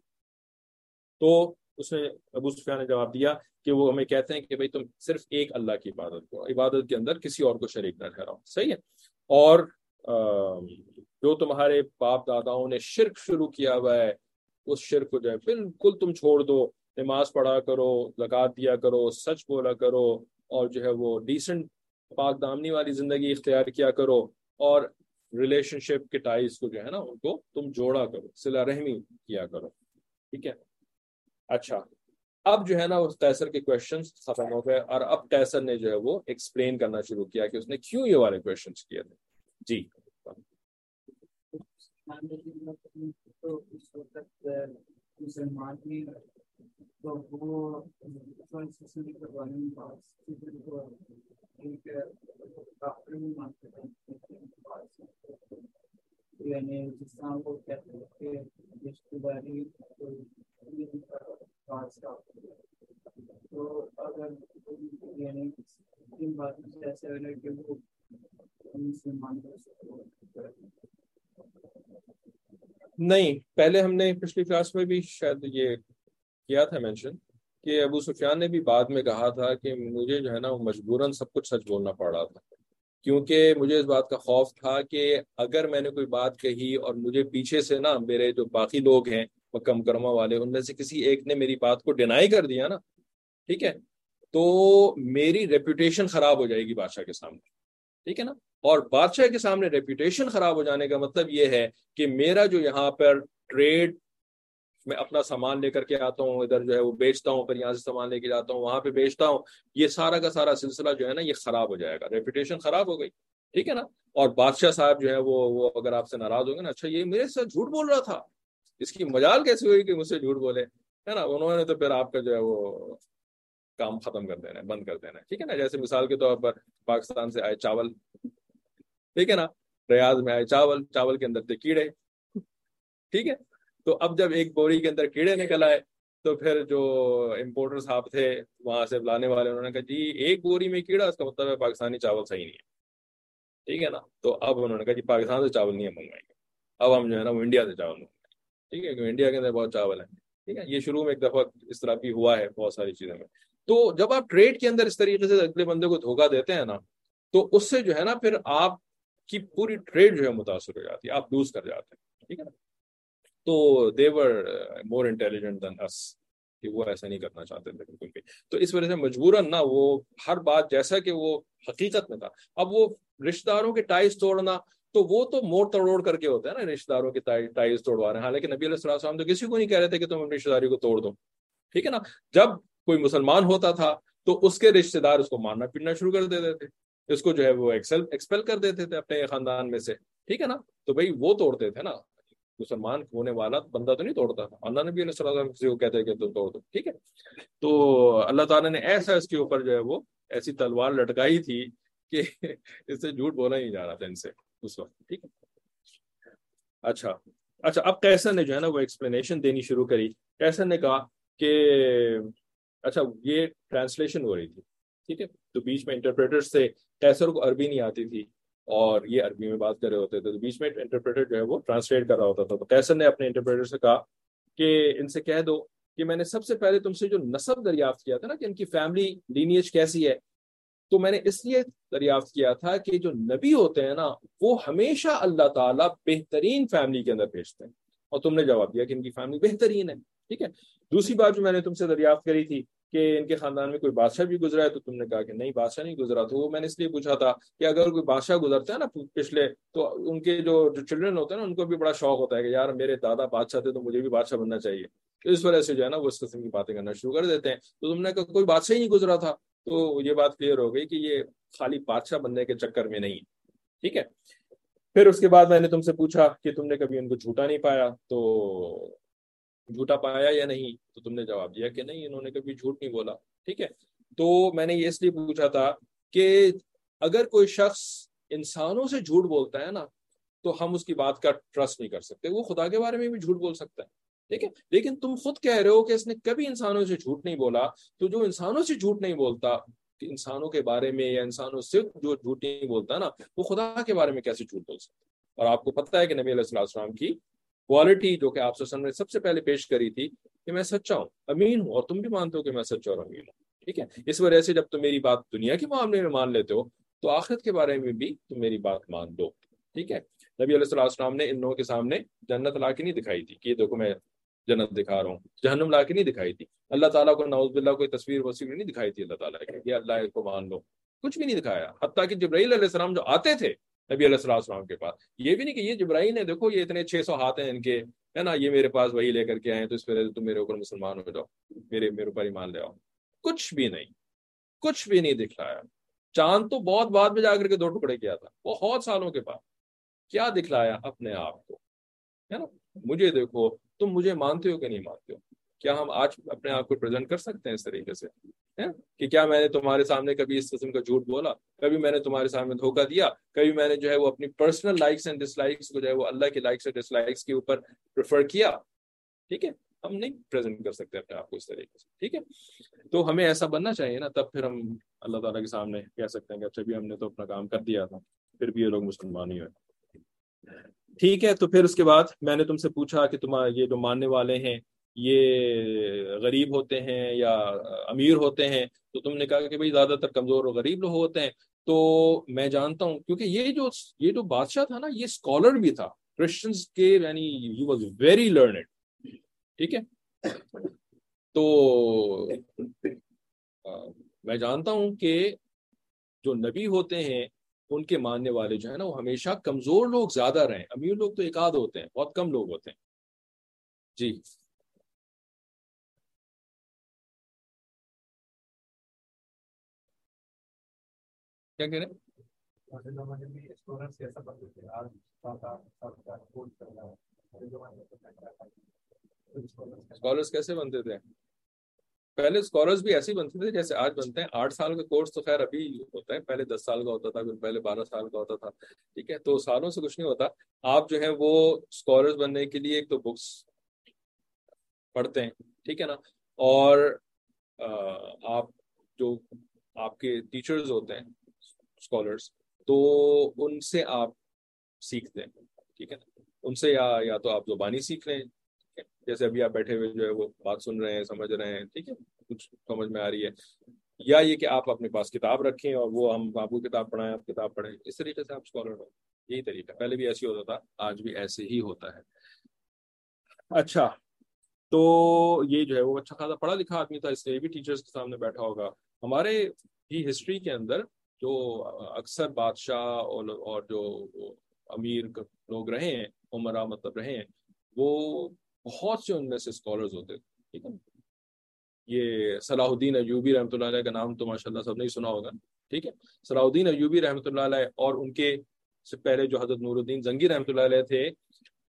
تو اس نے ابو سفیان نے جواب دیا کہ وہ ہمیں کہتے ہیں کہ بھئی تم صرف ایک اللہ کی عبادت کرو، عبادت کے اندر کسی اور کو شریک نہ ٹھہراؤ. صحیح ہے. اور جو تمہارے باپ داداؤں نے شرک شروع کیا ہوا ہے، اس شرک کو جو ہے بالکل تم چھوڑ دو. نماز پڑھا کرو، زکوٰۃ دیا کرو، سچ بولا کرو، اور جو ہے وہ ڈیسنٹ پاک دامنی والی زندگی اختیار کیا کرو، اور ریلیشن شپ کے ٹائز کو جو ہے نا ان کو تم جوڑا کرو، صلہ رحمی کیا کرو. ٹھیک ہے. اچھا، اب جو ہے نا اس ٹیسر کے کوشچنز ختم ہو گئے، اور اب ٹیسر نے جو ہے وہ ایکسپلین کرنا شروع کیا کہ اس نے کیوں یہ والے کوشچنز کیے تھے. جی. تو اس وقت مسلمان بھی تو وہ یعنی جس طرح وہ کہتے ہیں کہ رشتے داری تو اگر یعنی ان باتوں سے ایسا لگا کہ وہ مسلمان نہیں، پہلے ہم نے پچھلی کلاس میں بھی شاید یہ کیا تھا مینشن کہ ابو سفیان نے بھی بعد میں کہا تھا کہ مجھے جو ہے نا مجبوراً سب کچھ سچ بولنا پڑ رہا تھا، کیونکہ مجھے اس بات کا خوف تھا کہ اگر میں نے کوئی بات کہی اور مجھے پیچھے سے نا میرے جو باقی لوگ ہیں مکہ مکرمہ والے، ان میں سے کسی ایک نے میری بات کو ڈینائی کر دیا نا، ٹھیک ہے، تو میری ریپوٹیشن خراب ہو جائے گی بادشاہ کے سامنے. ٹھیک ہے نا. اور بادشاہ کے سامنے ریپوٹیشن خراب ہو جانے کا مطلب یہ ہے کہ میرا جو یہاں پر ٹریڈ، میں اپنا سامان لے کر کے آتا ہوں ادھر جو ہے وہ بیچتا ہوں، پھر یہاں سے سامان لے کے جاتا ہوں وہاں پہ بیچتا ہوں، یہ سارا کا سارا سلسلہ جو ہے نا یہ خراب ہو جائے گا، ریپوٹیشن خراب ہو گئی. ٹھیک ہے نا. اور بادشاہ صاحب جو ہے وہ اگر آپ سے ناراض ہوں گے نا، اچھا یہ میرے ساتھ جھوٹ بول رہا تھا، اس کی مجال کیسے ہوئی کہ مجھ سے جھوٹ بولے، ہے نا. انہوں نے تو پھر آپ کا جو ہے وہ کام ختم کر دینا ہے، بند کر دینا ہے. ٹھیک ہے نا. جیسے مثال کے طور پر پاکستان سے آئے چاول، ٹھیک ہے نا، ریاض میں آئے چاول، چاول کے اندر تھے کیڑے. ٹھیک ہے. تو اب جب ایک بوری کے اندر کیڑے نکل آئے تو پھر جو امپورٹر صاحب تھے وہاں سے لانے والے، انہوں نے کہا جی ایک بوری میں کیڑا، اس کا مطلب ہے پاکستانی چاول صحیح نہیں ہے. ٹھیک ہے نا. تو اب انہوں نے کہا جی پاکستان سے چاول نہیں منگوائیں گے، اب ہم جو ہے نا وہ انڈیا سے چاول منگوائیں گے. ٹھیک ہے، کیونکہ انڈیا کے اندر بہت چاول ہے. ٹھیک ہے. یہ شروع میں ایک دفعہ اس طرح بھی ہوا ہے بہت ساری چیزوں میں. تو جب آپ ٹریڈ کے اندر اس طریقے سے اگلے بندے کو دھوکہ دیتے ہیں نا، تو اس سے جو ہے نا پھر آپ کی پوری ٹریڈ جو ہے متاثر ہو جاتی ہے، آپ لوز کر جاتے ہیں. ٹھیک ہے نا. تو they were more intelligent than us کہ وہ ایسا نہیں کرنا چاہتے تھے بالکل بھی. تو اس وجہ سے مجبوراً نا وہ ہر بات جیسا کہ وہ حقیقت میں تھا. اب وہ رشتہ داروں کے ٹائز توڑنا تو وہ تو موڑ تڑوڑ کر کے ہوتا ہے نا، رشتہ داروں کے ٹائز توڑوا رہے ہیں، حالانکہ نبی علیہ السلام تو کسی کو نہیں کہہ رہے تھے کہ تم اپنی رشتہ داری کو توڑ دو. ٹھیک ہے نا. جب کوئی مسلمان ہوتا تھا تو اس کے رشتہ دار اس کو مارنا پیٹنا شروع کر دیتے تھے، اس کو جو ہے وہ ایکسپیل کر دیتے تھے اپنے خاندان میں سے. ٹھیک ہے نا. تو بھائی وہ توڑتے تھے نا. مسلمان ہونے والا بندہ تو نہیں توڑتا، اللہ نبی علیہ السلام کسی کو کہتے ہیں کہ تم توڑ دو، ٹھیک ہے. تو اللہ تعالیٰ نے ایسا اس کے اوپر جو ہے وہ ایسی تلوار لٹکائی تھی کہ اس سے جھوٹ بولا ہی نہیں جا رہا تھا ان سے اس وقت، ٹھیک ہے. اچھا اب قیصر نے جو ہے نا وہ ایکسپلینیشن دینی شروع کری. قیصر نے کہا کہ اچھا یہ ٹرانسلیشن ہو رہی تھی، ٹھیک ہے، تو بیچ میں انٹرپریٹرز تھے. قیصر کو عربی نہیں آتی تھی اور یہ عربی میں بات کر رہے ہوتے تھے، تو بیچ میں انٹرپریٹر جو ہے وہ ٹرانسلیٹ کر رہا ہوتا تھا. تو قیصر نے اپنے انٹرپریٹر سے کہا کہ ان سے کہہ دو کہ میں نے سب سے پہلے تم سے جو نسب دریافت کیا تھا نا کہ ان کی فیملی لینیج کیسی ہے، تو میں نے اس لیے دریافت کیا تھا کہ جو نبی ہوتے ہیں نا وہ ہمیشہ اللہ تعالیٰ بہترین فیملی کے اندر بھیجتے ہیں، اور تم نے جواب دیا کہ ان کی فیملی بہترین ہے، ٹھیک ہے. دوسری بات جو میں نے تم سے دریافت کری تھی کہ ان کے خاندان میں کوئی بادشاہ بھی گزرا ہے، تو تم نے کہا کہ نہیں بادشاہ نہیں گزرا. تو وہ میں نے اس لیے پوچھا تھا کہ اگر کوئی بادشاہ گزرتا ہے نا پچھلے، تو ان کے جو چلڈرن ہوتے ہیں نا ان کو بھی بڑا شوق ہوتا ہے کہ یار میرے دادا بادشاہ تھے تو مجھے بھی بادشاہ بننا چاہیے. تو اس وجہ سے جو ہے نا وہ اس قسم کی باتیں کرنا شروع کر دیتے ہیں. تو تم نے کہا کوئی بادشاہ ہی نہیں گزرا تھا، تو یہ بات کلیئر ہو گئی کہ یہ خالی بادشاہ بننے کے چکر میں نہیں ہے، ٹھیک ہے. پھر اس کے بعد میں نے تم سے پوچھا کہ تم نے کبھی ان کو جھوٹا نہیں پایا، تو جھوٹا پایا یا نہیں، تو تم نے جواب دیا کہ نہیں انہوں نے کبھی جھوٹ نہیں بولا، ٹھیک ہے. تو میں نے یہ اس لیے پوچھا تھا کہ اگر کوئی شخص انسانوں سے جھوٹ بولتا ہے نا تو ہم اس کی بات کا ٹرسٹ نہیں کر سکتے. وہ خدا کے بارے میں بھی جھوٹ بول سکتا ہے، ٹھیک ہے، لیکن تم خود کہہ رہے ہو کہ اس نے کبھی انسانوں سے جھوٹ نہیں بولا. تو جو انسانوں سے جھوٹ نہیں بولتا انسانوں کے بارے میں، یا انسانوں سے جو جھوٹ نہیں بولتا نا، وہ خدا کے بارے میں کیسے جھوٹ بول سکتا؟ اور آپ کو پتہ ہے کہ نبی علیہ السلام کی کوالٹی جو کہ آپ صلی اللہ علیہ وسلم نے سب سے پہلے پیش کری تھی کہ میں سچا ہوں، امین ہوں، اور تم بھی مانتے ہو کہ میں سچا اور امین ہوں، ٹھیک ہے. اس وجہ سے جب تم میری بات دنیا کے معاملے میں مان لیتے ہو تو آخرت کے بارے میں بھی تم میری بات مان دو، ٹھیک ہے. نبی علیہ السلام نے ان لوگوں کے سامنے جنت لا کے نہیں دکھائی تھی کہ یہ دیکھو میں جنت دکھا رہا ہوں، جہنم لا کے نہیں دکھائی تھی. اللہ تعالیٰ کو نعوذ باللہ کوئی تصویر نہیں دکھائی تھی اللہ تعالیٰ کی یہ اللہ کو مان لو، کچھ بھی نہیں دکھایا. حتیٰ کہ جبرائیل علیہ السلام جو آتے تھے نبی علیہ السلام کے پاس، یہ بھی نہیں کہ یہ جبرائیل ہے دیکھو یہ اتنے 600 ہاتھ ہیں ان کے، ہے نا، یہ میرے پاس وہی لے کر کے آئے تو اس وجہ سے تم میرے اوپر مسلمان ہو جاؤ، میرے اوپر ایمان لے آؤ. کچھ بھی نہیں، کچھ بھی نہیں دکھلایا. چاند تو بہت بعد میں جا کر کے 2 ٹکڑے کیا تھا، بہت سالوں کے بعد. کیا دکھلایا؟ اپنے آپ کو، ہے نا. مجھے دیکھو، تم مجھے مانتے ہو کہ نہیں مانتے ہو؟ کیا ہم آج اپنے آپ کو پریزنٹ کر سکتے ہیں اس طریقے سے کہ کیا میں نے تمہارے سامنے کبھی اس قسم کا جھوٹ بولا، کبھی میں نے تمہارے سامنے دھوکہ دیا، کبھی میں نے جو ہے وہ اپنی personal likes and dislikes کو جو ہے وہ اللہ کی لائکس اور ڈس لائکس کے اوپر پریفر کیا؟ ٹھیک ہے، ہم نہیں پریزنٹ کر سکتے اپنے آپ کو اس طریقے سے، ٹھیک ہے. تو ہمیں ایسا بننا چاہیے نا، تب پھر ہم اللہ تعالیٰ کے سامنے کہہ سکتے ہیں کہ اچھا بھی ہم نے تو اپنا کام کر دیا تھا، پھر بھی یہ لوگ مسلمان ہی ہوئے. ٹھیک ہے. تو پھر اس کے بعد میں نے تم سے پوچھا کہ تمہارے یہ جو ماننے والے ہیں یہ غریب ہوتے ہیں یا امیر ہوتے ہیں، تو تم نے کہا کہ بھئی زیادہ تر کمزور اور غریب لوگ ہوتے ہیں. تو میں جانتا ہوں کیونکہ یہ جو بادشاہ تھا نا یہ اسکالر بھی تھا کرسچنز کے، یعنی ہی واز ویری لرنڈ، ٹھیک ہے. تو میں جانتا ہوں کہ جو نبی ہوتے ہیں ان کے ماننے والے جو ہے نا وہ ہمیشہ کمزور لوگ زیادہ رہیں، امیر لوگ تو ایک آدھ ہوتے ہیں، بہت کم لوگ ہوتے ہیں. جی کیا کہہ رہے ہیں؟ اسکالرس کیسے بنتے تھے؟ پہلے اسکالرس بھی ایسے ہی بنتے تھے جیسے آج بنتے ہیں. 8 سال کا کورس تو خیر ابھی ہوتا ہے، پہلے 10 سال کا ہوتا تھا، پھر پہلے 12 سال کا ہوتا تھا، ٹھیک ہے. تو سالوں سے کچھ نہیں ہوتا. آپ جو ہے وہ اسکالرس بننے کے لیے ایک تو بکس پڑھتے ہیں، ٹھیک ہے نا، اور آپ جو آپ کے ٹیچرز ہوتے ہیں اسکالرس، تو ان سے آپ سیکھتے ہیں، ٹھیک ہے نا. ان سے یا تو آپ زبانی سیکھ لیں، جیسے ابھی آپ بیٹھے ہوئے جو ہے وہ بات سن رہے ہیں، سمجھ رہے ہیں، ٹھیک ہے، کچھ سمجھ میں آ رہی ہے، یا یہ کہ آپ اپنے پاس کتاب رکھیں اور وہ ہم آپ کو کتاب پڑھائیں، آپ کتاب پڑھیں، اس طریقے سے آپ اسکالر ہو. یہی طریقہ پہلے بھی ایسے ہوتا تھا، آج بھی ایسے ہی ہوتا ہے. اچھا، تو یہ جو ہے وہ اچھا خاصا پڑھا لکھا آدمی تھا، اس لیے بھی ٹیچرز کے سامنے بیٹھا ہوگا. ہمارے ہی ہسٹری کے اندر جو اکثر بادشاہ اور جو امیر لوگ رہے ہیں، عمرا مطلب رہے ہیں، وہ بہت سے ان میں سے اسکالرز ہوتے تھے، ٹھیک ہے. یہ صلاح الدین ایوبی رحمۃ اللہ علیہ کا نام تو ماشاء اللہ سب نے ہی سنا ہوگا، ٹھیک ہے. صلاح الدین ایوبی رحمۃ اللہ علیہ، اور ان کے سے پہلے جو حضرت نور الدین زنگی رحمۃ اللہ علیہ تھے،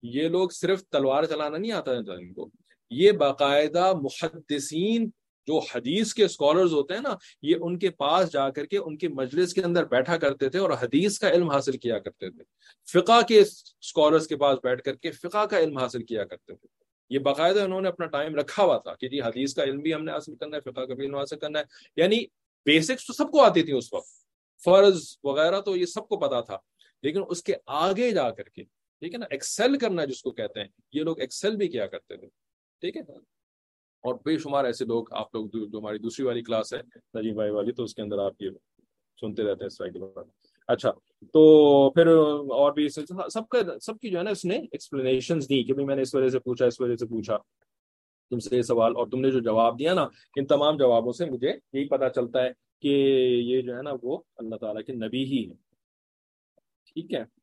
یہ لوگ صرف تلوار چلانا نہیں آتا تھا ان کو، یہ باقاعدہ محدثین جو حدیث کے اسکالرز ہوتے ہیں نا، یہ ان کے پاس جا کر کے ان کے مجلس کے اندر بیٹھا کرتے تھے اور حدیث کا علم حاصل کیا کرتے تھے، فقہ کے اسکالرز کے پاس بیٹھ کر کے فقہ کا علم حاصل کیا کرتے تھے۔ یہ باقاعدہ انہوں نے اپنا ٹائم رکھا ہوا تھا کہ جی حدیث کا علم بھی ہم نے حاصل کرنا ہے، فقہ کا بھی علم حاصل کرنا ہے، یعنی بیسکس تو سب کو آتی تھی اس وقت، فرض وغیرہ تو یہ سب کو پتا تھا، لیکن اس کے آگے جا کر کے ٹھیک ہے نا ایکسل کرنا جس کو کہتے ہیں، یہ لوگ ایکسل بھی کیا کرتے تھے، ٹھیک ہے۔ اور بے شمار ایسے لوگ، آپ لوگ جو ہماری دوسری والی کلاس ہے نجیم بھائی والی، تو اس کے اندر آپ یہ سنتے رہتے ہیں اس کے بارے میں۔ اچھا، تو پھر اور بھی سب کی جو ہے نا اس نے ایکسپلینیشنز دی کہ میں نے اس وجہ سے پوچھا، اس وجہ سے پوچھا تم سے یہ سوال، اور تم نے جو جواب دیا نا، ان تمام جوابوں سے مجھے یہی پتا چلتا ہے کہ یہ جو ہے نا وہ اللہ تعالیٰ کے نبی ہی ہے، ٹھیک ہے۔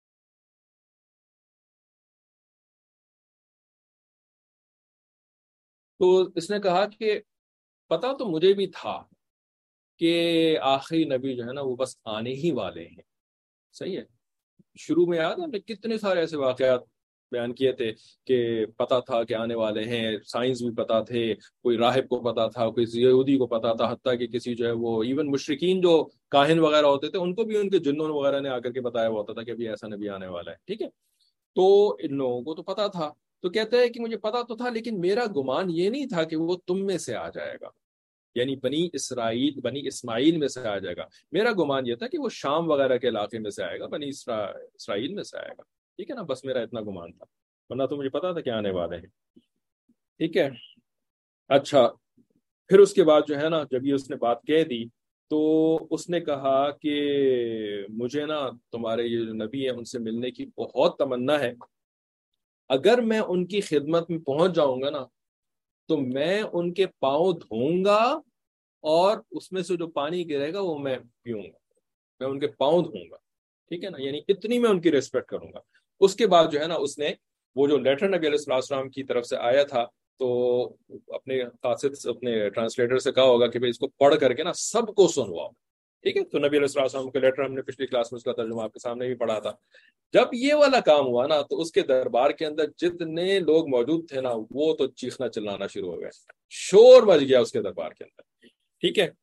تو اس نے کہا کہ پتا تو مجھے بھی تھا کہ آخری نبی جو ہے نا وہ بس آنے ہی والے ہیں، صحیح ہے۔ شروع میں یاد ہے ہم نے کتنے سارے ایسے واقعات بیان کیے تھے کہ پتا تھا کہ آنے والے ہیں، سائنس بھی پتا تھے، کوئی راہب کو پتا تھا، کوئی یہودی کو پتا تھا، حتیٰ کہ کسی جو ہے وہ ایون مشرکین جو کاہن وغیرہ ہوتے تھے ان کو بھی ان کے جنوں وغیرہ نے آ کر کے بتایا ہوا ہوتا تھا کہ ابھی ایسا نبی آنے والا ہے، ٹھیک ہے۔ تو ان لوگوں کو تو پتا تھا، تو کہتے ہیں کہ مجھے پتا تو تھا لیکن میرا گمان یہ نہیں تھا کہ وہ تم میں سے آ جائے گا، یعنی بنی اسماعیل میں سے آ جائے گا۔ میرا گمان یہ تھا کہ وہ شام وغیرہ کے علاقے میں سے آئے گا، بنی اسرائیل میں سے آئے گا، ٹھیک ہے نا، بس میرا اتنا گمان تھا، ورنہ تو مجھے پتا تھا کہ آنے والے ہیں، ٹھیک ہے۔ اچھا، پھر اس کے بعد جو ہے نا جب یہ اس نے بات کہہ دی تو اس نے کہا کہ مجھے نا تمہارے یہ جو نبی ہیں ان سے ملنے کی بہت تمنا ہے، اگر میں ان کی خدمت میں پہنچ جاؤں گا نا تو میں ان کے پاؤں دھوؤں گا اور اس میں سے جو پانی گرے گا وہ میں پیوں گا، میں ان کے پاؤں دھوؤں گا، ٹھیک ہے نا، یعنی اتنی میں ان کی ریسپیکٹ کروں گا۔ اس کے بعد جو ہے نا اس نے وہ جو لیٹر نبی علیہ السلام کی طرف سے آیا تھا تو اپنے قاصد اپنے ٹرانسلیٹر سے کہا ہوگا کہ اس کو پڑھ کر کے نا سب کو سنواؤ، ٹھیک ہے۔ تو نبی علیہ السلام کے لیٹر ہم نے پچھلی کلاس میں اس کا ترجمہ آپ کے سامنے بھی پڑھا تھا۔ جب یہ والا کام ہوا نا تو اس کے دربار کے اندر جتنے لوگ موجود تھے نا وہ تو چیخنا چلانا شروع ہو گئے، شور مچ گیا اس کے دربار کے اندر، ٹھیک ہے۔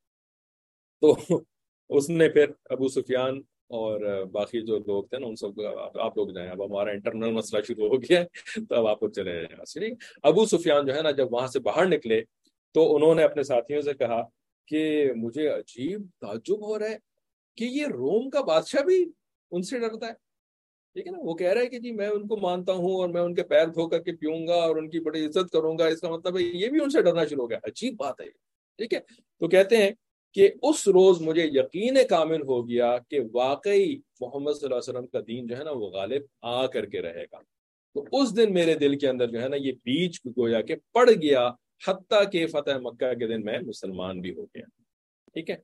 تو اس نے پھر ابو سفیان اور باقی جو لوگ تھے نا ان سب کو آپ لوگ جائیں، اب ہمارا انٹرنل مسئلہ شروع ہو گیا ہے تو اب آپ لوگ چلے جائیں۔ ابو سفیان جو ہے نا جب وہاں سے باہر نکلے تو انہوں نے اپنے ساتھیوں سے کہا کہ مجھے عجیب تعجب ہو رہا ہے کہ یہ روم کا بادشاہ بھی ان سے ڈرتا ہے، ٹھیک ہے نا۔ وہ کہہ رہا ہے کہ جی میں ان کو مانتا ہوں اور میں ان کے پیر دھو کر کے پیوں گا اور ان کی بڑی عزت کروں گا، اس کا مطلب ہے یہ بھی ان سے ڈرنا شروع ہو گیا، عجیب بات ہے یہ، ٹھیک ہے۔ تو کہتے ہیں کہ اس روز مجھے یقین کامل ہو گیا کہ واقعی محمد صلی اللہ علیہ وسلم کا دین جو ہے نا وہ غالب آ کر کے رہے گا۔ تو اس دن میرے دل کے اندر جو ہے نا یہ بیج گویا کہ پڑ گیا، حتیٰ کہ فتح مکہ کے دن میں مسلمان بھی ہو گیا، ٹھیک ہے۔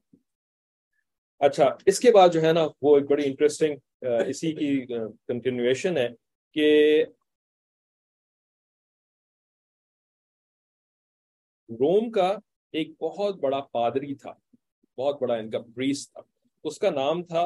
اچھا، اس کے بعد جو ہے نا وہ ایک بڑی انٹرسٹنگ اسی کی کنٹینیویشن ہے کہ روم کا ایک بہت بڑا پادری تھا، بہت بڑا ان کا پریسٹ تھا، اس کا نام تھا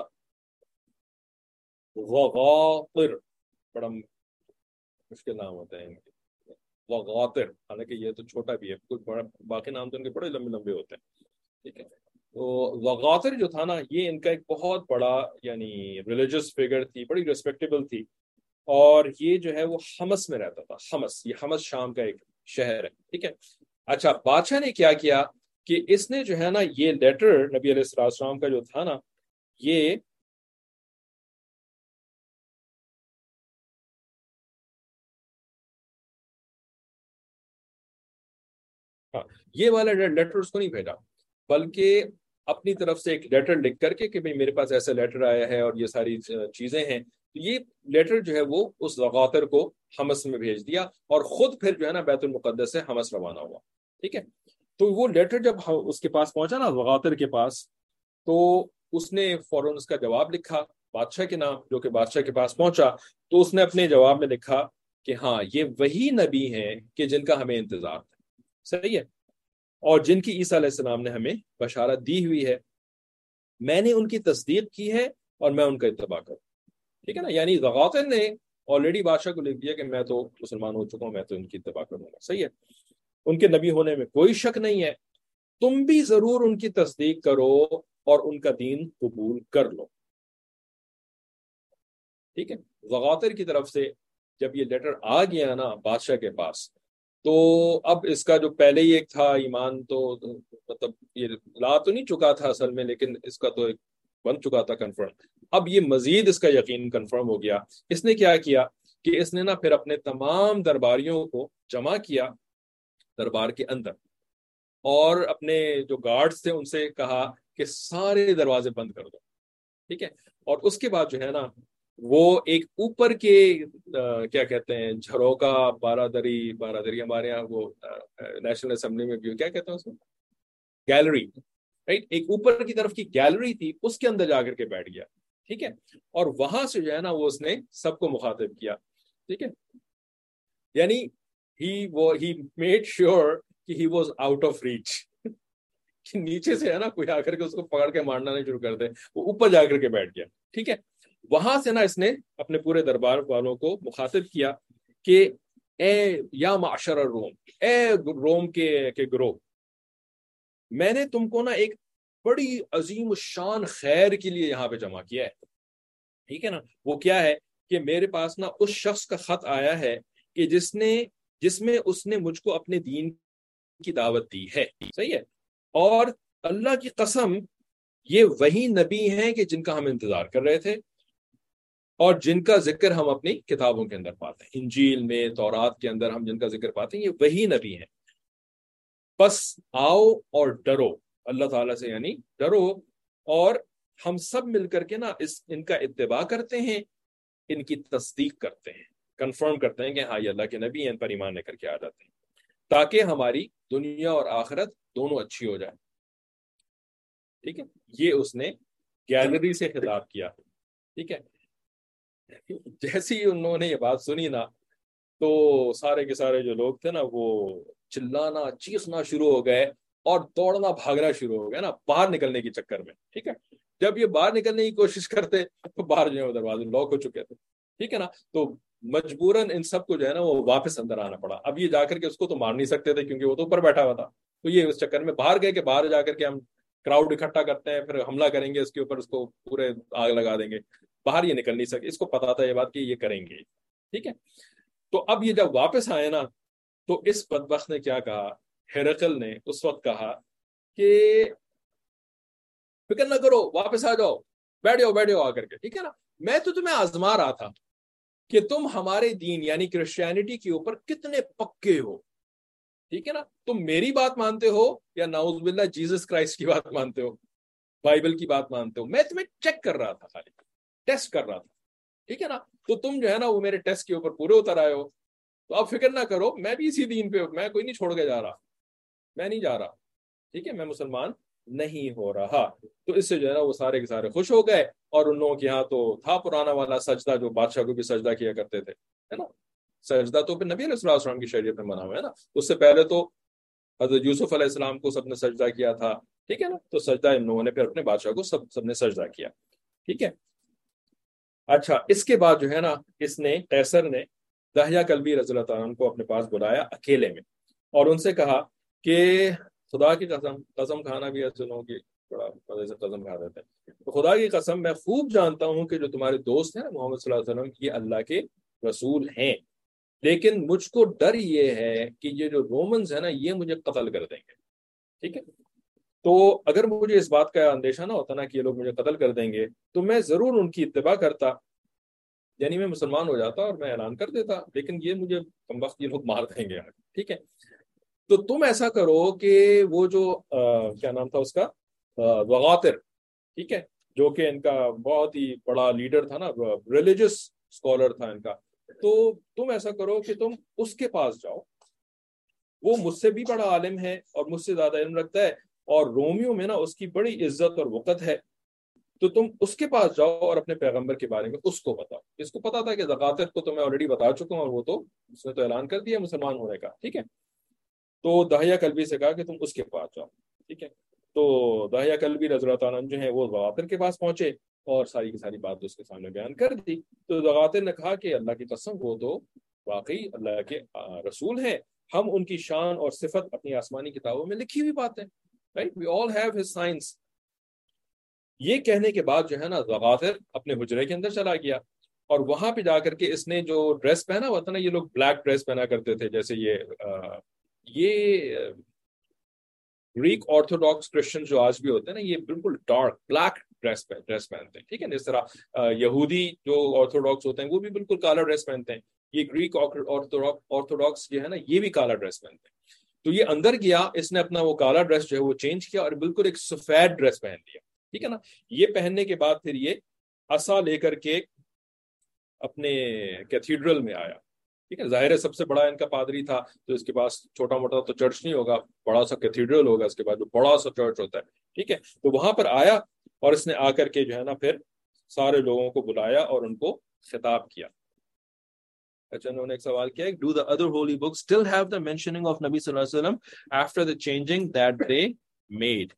وغاطر، بڑا مشکل نام ہوتا ہے ان کے، وغاطر، حالانکہ یہ تو چھوٹا بھی ہے، کچھ بڑا، باقی نام تو ان کے بڑے لمبے لمبے ہوتے ہیں، ٹھیک ہے۔ تو وغاطر جو تھا نا یہ ان کا ایک بہت بڑا یعنی ریلیجس فگر تھی، بڑی ریسپیکٹیبل تھی، اور یہ جو ہے وہ حمص میں رہتا تھا، حمص، یہ حمص شام کا ایک شہر ہے، ٹھیک ہے۔ اچھا، بادشاہ نے کیا کیا کہ اس نے جو ہے نا یہ لیٹر نبی علیہ السلام کا جو تھا نا یہ ہاں یہ والا لیٹر اس کو نہیں بھیجا، بلکہ اپنی طرف سے ایک لیٹر لکھ کر کے کہ بھئی میرے پاس ایسا لیٹر آیا ہے اور یہ ساری چیزیں ہیں، تو یہ لیٹر جو ہے وہ اس وغاطر کو حمص میں بھیج دیا اور خود پھر جو ہے نا بیت المقدس سے حمص روانہ ہوا، ٹھیک ہے۔ تو وہ لیٹر جب اس کے پاس پہنچا نا وغاطر کے پاس، تو اس نے فوراً اس کا جواب لکھا بادشاہ کے نام، جو کہ بادشاہ کے پاس پہنچا تو اس نے اپنے جواب میں لکھا کہ ہاں یہ وہی نبی ہیں کہ جن کا ہمیں انتظار تھا، صحیح ہے، اور جن کی عیسیٰ علیہ السلام نے ہمیں بشارت دی ہوئی ہے، میں نے ان کی تصدیق کی ہے اور میں ان کا اتباع کروں، ٹھیک ہے نا۔ یعنی وغاطر نے آلریڈی بادشاہ کو لکھ دیا کہ میں تو مسلمان ہو چکا ہوں، میں تو ان کی اتباع کروں گا. صحیح ہے، ان کے نبی ہونے میں کوئی شک نہیں ہے. تم بھی ضرور ان کی تصدیق کرو اور ان کا دین قبول کر لو. ٹھیک ہے، زغاتر کی طرف سے جب یہ لیٹر آ گیا نا بادشاہ کے پاس، تو اب اس کا جو پہلے ہی ایک تھا ایمان، تو مطلب یہ لا تو نہیں چکا تھا اصل میں، لیکن اس کا تو ایک بن چکا تھا کنفرم. اب یہ مزید اس کا یقین کنفرم ہو گیا. اس نے کیا کیا کہ اس نے نا پھر اپنے تمام درباریوں کو جمع کیا دربار کے اندر، اور اپنے جو گارڈز تھے ان سے کہا کہ سارے دروازے بند کر دو. ٹھیک ہے، اور اس کے بعد جو ہے نا وہ ایک اوپر کے کیا کہتے ہیں جھروکا بارادری ہمارے یہاں وہ نیشنل اسمبلی میں بھی کیا کہتے ہیں اس کو، گیلری، رائٹ، ایک اوپر کی طرف کی گیلری تھی، اس کے اندر جا کر کے بیٹھ گیا. ٹھیک ہے، اور وہاں سے جو ہے نا وہ اس نے سب کو مخاطب کیا. ٹھیک ہے، یعنی he made sure کہ he was out of reach کہ نیچے سے ہے نا کوئی آ کر کے اس کو پکڑ کے مارنا نہیں شروع کر دے، وہ اوپر جا کر کے بیٹھ گیا. ٹھیک ہے، وہاں سے نا اس نے اپنے پورے دربار والوں کو مخاطب کیا کہ اے یا معشر الروم، اے روم کے گروہ، میں نے تم کو نا ایک بڑی عظیم الشان خیر کے لیے یہاں پہ جمع کیا ہے. ٹھیک ہے نا، وہ کیا ہے کہ میرے پاس نا اس شخص کا خط آیا ہے کہ جس میں اس نے مجھ کو اپنے دین کی دعوت دی ہے. صحیح ہے، اور اللہ کی قسم یہ وہی نبی ہیں کہ جن کا ہم انتظار کر رہے تھے اور جن کا ذکر ہم اپنی کتابوں کے اندر پاتے ہیں، انجیل میں، تورات کے اندر ہم جن کا ذکر پاتے ہیں، یہ وہی نبی ہیں. بس آؤ اور ڈرو اللہ تعالیٰ سے، یعنی ڈرو، اور ہم سب مل کر کے نا ان کا اتباع کرتے ہیں، ان کی تصدیق کرتے ہیں، کنفرم کرتے ہیں کہ ہاں یہ اللہ کے نبی ہیں، ان پر ایمان لے کر کے آ جاتے ہیں، تاکہ ہماری دنیا اور آخرت دونوں اچھی ہو جائے. ٹھیک ہے، یہ اس نے گیلری سے خطاب کیا. ٹھیک ہے، جیسے ہی انہوں نے یہ بات سنی نا تو سارے کے سارے جو لوگ تھے نا وہ چلانا چیخنا شروع ہو گئے اور دوڑنا بھاگنا شروع ہو گیا نا باہر نکلنے کے چکر میں. ٹھیک ہے، جب یہ باہر نکلنے کی کوشش کرتے تو باہر جو ہے دروازے لاک ہو چکے تھے. ٹھیک ہے نا، تو مجبوراً ان سب کو جو ہے نا وہ واپس اندر آنا پڑا. اب یہ جا کر کے اس کو تو مار نہیں سکتے تھے کیونکہ وہ تو اوپر بیٹھا ہوا تھا، تو یہ اس چکر میں باہر گئے کہ باہر جا کر کے ہم کراؤڈ اکٹھا کرتے ہیں، پھر حملہ کریں گے اس کے اوپر، اس کو پورے آگ لگا دیں گے. باہر یہ نکل نہیں سکے، اس کو پتا تھا یہ بات کہ یہ کریں گے. ٹھیک ہے، تو اب یہ جب واپس آئے نا تو اس بدبخت نے کیا کہا، ہرقل نے اس وقت کہا کہ فکر نہ کرو، واپس آ جاؤ، بیٹھ جاؤ آ کر کے. ٹھیک ہے نا، میں تو تمہیں آزما رہا تھا کہ تم ہمارے دین یعنی کرسچینٹی کے اوپر کتنے پکے ہو. ٹھیک ہے نا، تم میری بات مانتے ہو یا نعوذ باللہ جیسس کرائسٹ کی بات مانتے ہو، بائبل کی بات مانتے ہو. میں تمہیں چیک کر رہا تھا، خالی ٹیسٹ کر رہا تھا. ٹھیک ہے نا، تو تم جو ہے نا وہ میرے ٹیسٹ کے اوپر پورے اتر آئے ہو، تو اب فکر نہ کرو، میں بھی اسی دین پہ، میں کوئی نہیں چھوڑ کے جا رہا، میں نہیں جا رہا. ٹھیک ہے، میں مسلمان نہیں ہو رہا. تو اس سے جو ہے نا وہ سارے کے سارے خوش ہو گئے، اور ان لوگوں کے یہاں تو تھا پرانا والا سجدہ جو بادشاہ کو بھی سجدہ کیا کرتے تھے، ہے نا. سجدہ تو پھر نبی علیہ السلام کی شریعت میں بنا ہوا ہے نا. اس سے پہلے تو حضرت یوسف علیہ السلام کو سب نے سجدہ کیا تھا. ٹھیک ہے نا، تو سجدہ ان لوگوں نے پھر اپنے بادشاہ کو سب نے سجدہ کیا. ٹھیک ہے، اچھا، اس کے بعد جو ہے نا اس نے قیصر نے دحیہ کلبی رضی اللہ تعالیٰ عنہ کو اپنے پاس بلایا اکیلے میں، اور ان سے کہا کہ خدا کی قسم کھانا بھی ایسے لوگوں کی بڑا مزے سے قسم کھا دیتے ہیں. تو خدا کی قسم میں خوب جانتا ہوں کہ جو تمہارے دوست ہیں محمد صلی اللہ علیہ وسلم یہ اللہ کے رسول ہیں، لیکن مجھ کو ڈر یہ ہے کہ یہ جو رومنز ہیں نا یہ مجھے قتل کر دیں گے. ٹھیک ہے، تو اگر مجھے اس بات کا اندیشہ نہ ہوتا نا کہ یہ لوگ مجھے قتل کر دیں گے تو میں ضرور ان کی اتباع کرتا، یعنی میں مسلمان ہو جاتا اور میں اعلان کر دیتا، لیکن یہ مجھے کمبخت یہ لوگ مار دیں گے. ٹھیک ہے، تو تم ایسا کرو کہ وہ جو کیا نام تھا اس کا، وغاتر، ٹھیک ہے، جو کہ ان کا بہت ہی بڑا لیڈر تھا نا، ریلیجس اسکالر تھا ان کا، تو تم ایسا کرو کہ تم اس کے پاس جاؤ، وہ مجھ سے بھی بڑا عالم ہے اور مجھ سے زیادہ علم رکھتا ہے، اور رومیو میں نا اس کی بڑی عزت اور وقت ہے، تو تم اس کے پاس جاؤ اور اپنے پیغمبر کے بارے میں اس کو بتاؤ. اس کو پتا تھا کہ زکاتر کو تو میں آلریڈی بتا چکا ہوں، اور وہ تو اس نے تو اعلان کر دیا مسلمان ہونے کا. ٹھیک ہے، تو دحیہ کلبی سے کہا کہ تم اس کے پاس جاؤ. ٹھیک ہے، تو دحیہ کلبی رضی اللہ تعالیٰ عنہ جو ہیں وہ زکاتر کے پاس پہنچے، اور ساری کی ساری بات اس کے سامنے بیان کر دی. تو ذغاتر نے کہا کہ اللہ کی قسم وہ تو واقعی اللہ کے رسول ہیں, ہم ان کی شان اور صفت اپنی آسمانی کتابوں میں لکھی ہوئی بات ہے, right, we all have his signs. یہ کہنے کے بعد جو ہے نا ذغاتر اپنے حجرے کے اندر چلا گیا, اور وہاں پہ جا کر کے اس نے جو ڈریس پہنا ہوا تھا نا, یہ لوگ بلیک ڈریس پہنا کرتے تھے, جیسے یہ گریک آرتھوڈاکس کرسچن جو آج بھی ہوتے ہیں نا, یہ بالکل ڈارک بلیک ڈریس پہنتے ہیں, ٹھیک ہے. جس طرح یہودی جو آرتھوڈاکس ہوتے ہیں وہ بھی بالکل کالا ڈریس پہنتے ہیں, یہ گریک آرتھوڈاکس جو ہے نا یہ بھی کالا ڈریس پہنتے ہیں. تو یہ اندر گیا, اس نے اپنا وہ کالا ڈریس جو ہے وہ چینج کیا اور بالکل ایک سفید ڈریس پہن لیا, ٹھیک ہے نا. یہ پہننے کے بعد پھر یہ عصا لے کر کے اپنے کیتھیڈرل میں آیا, ٹھیک ہے. ظاہر ہے سب سے بڑا ان کا پادری تھا, تو اس کے پاس چھوٹا موٹا تو چرچ نہیں ہوگا, بڑا سا کیتھیڈرل ہوگا, اس کے بعد جو بڑا سا چرچ ہوتا ہے, ٹھیک ہے. تو وہاں پر آیا اور اس نے آ کر کے جو ہے نا پھر سارے لوگوں کو بلایا اور ان کو خطاب کیا. اچھا, انہوں نے ایک سوال کیا, do the other holy books still have the mentioning of نبی صلی اللہ علیہ وسلم after the changing that they made.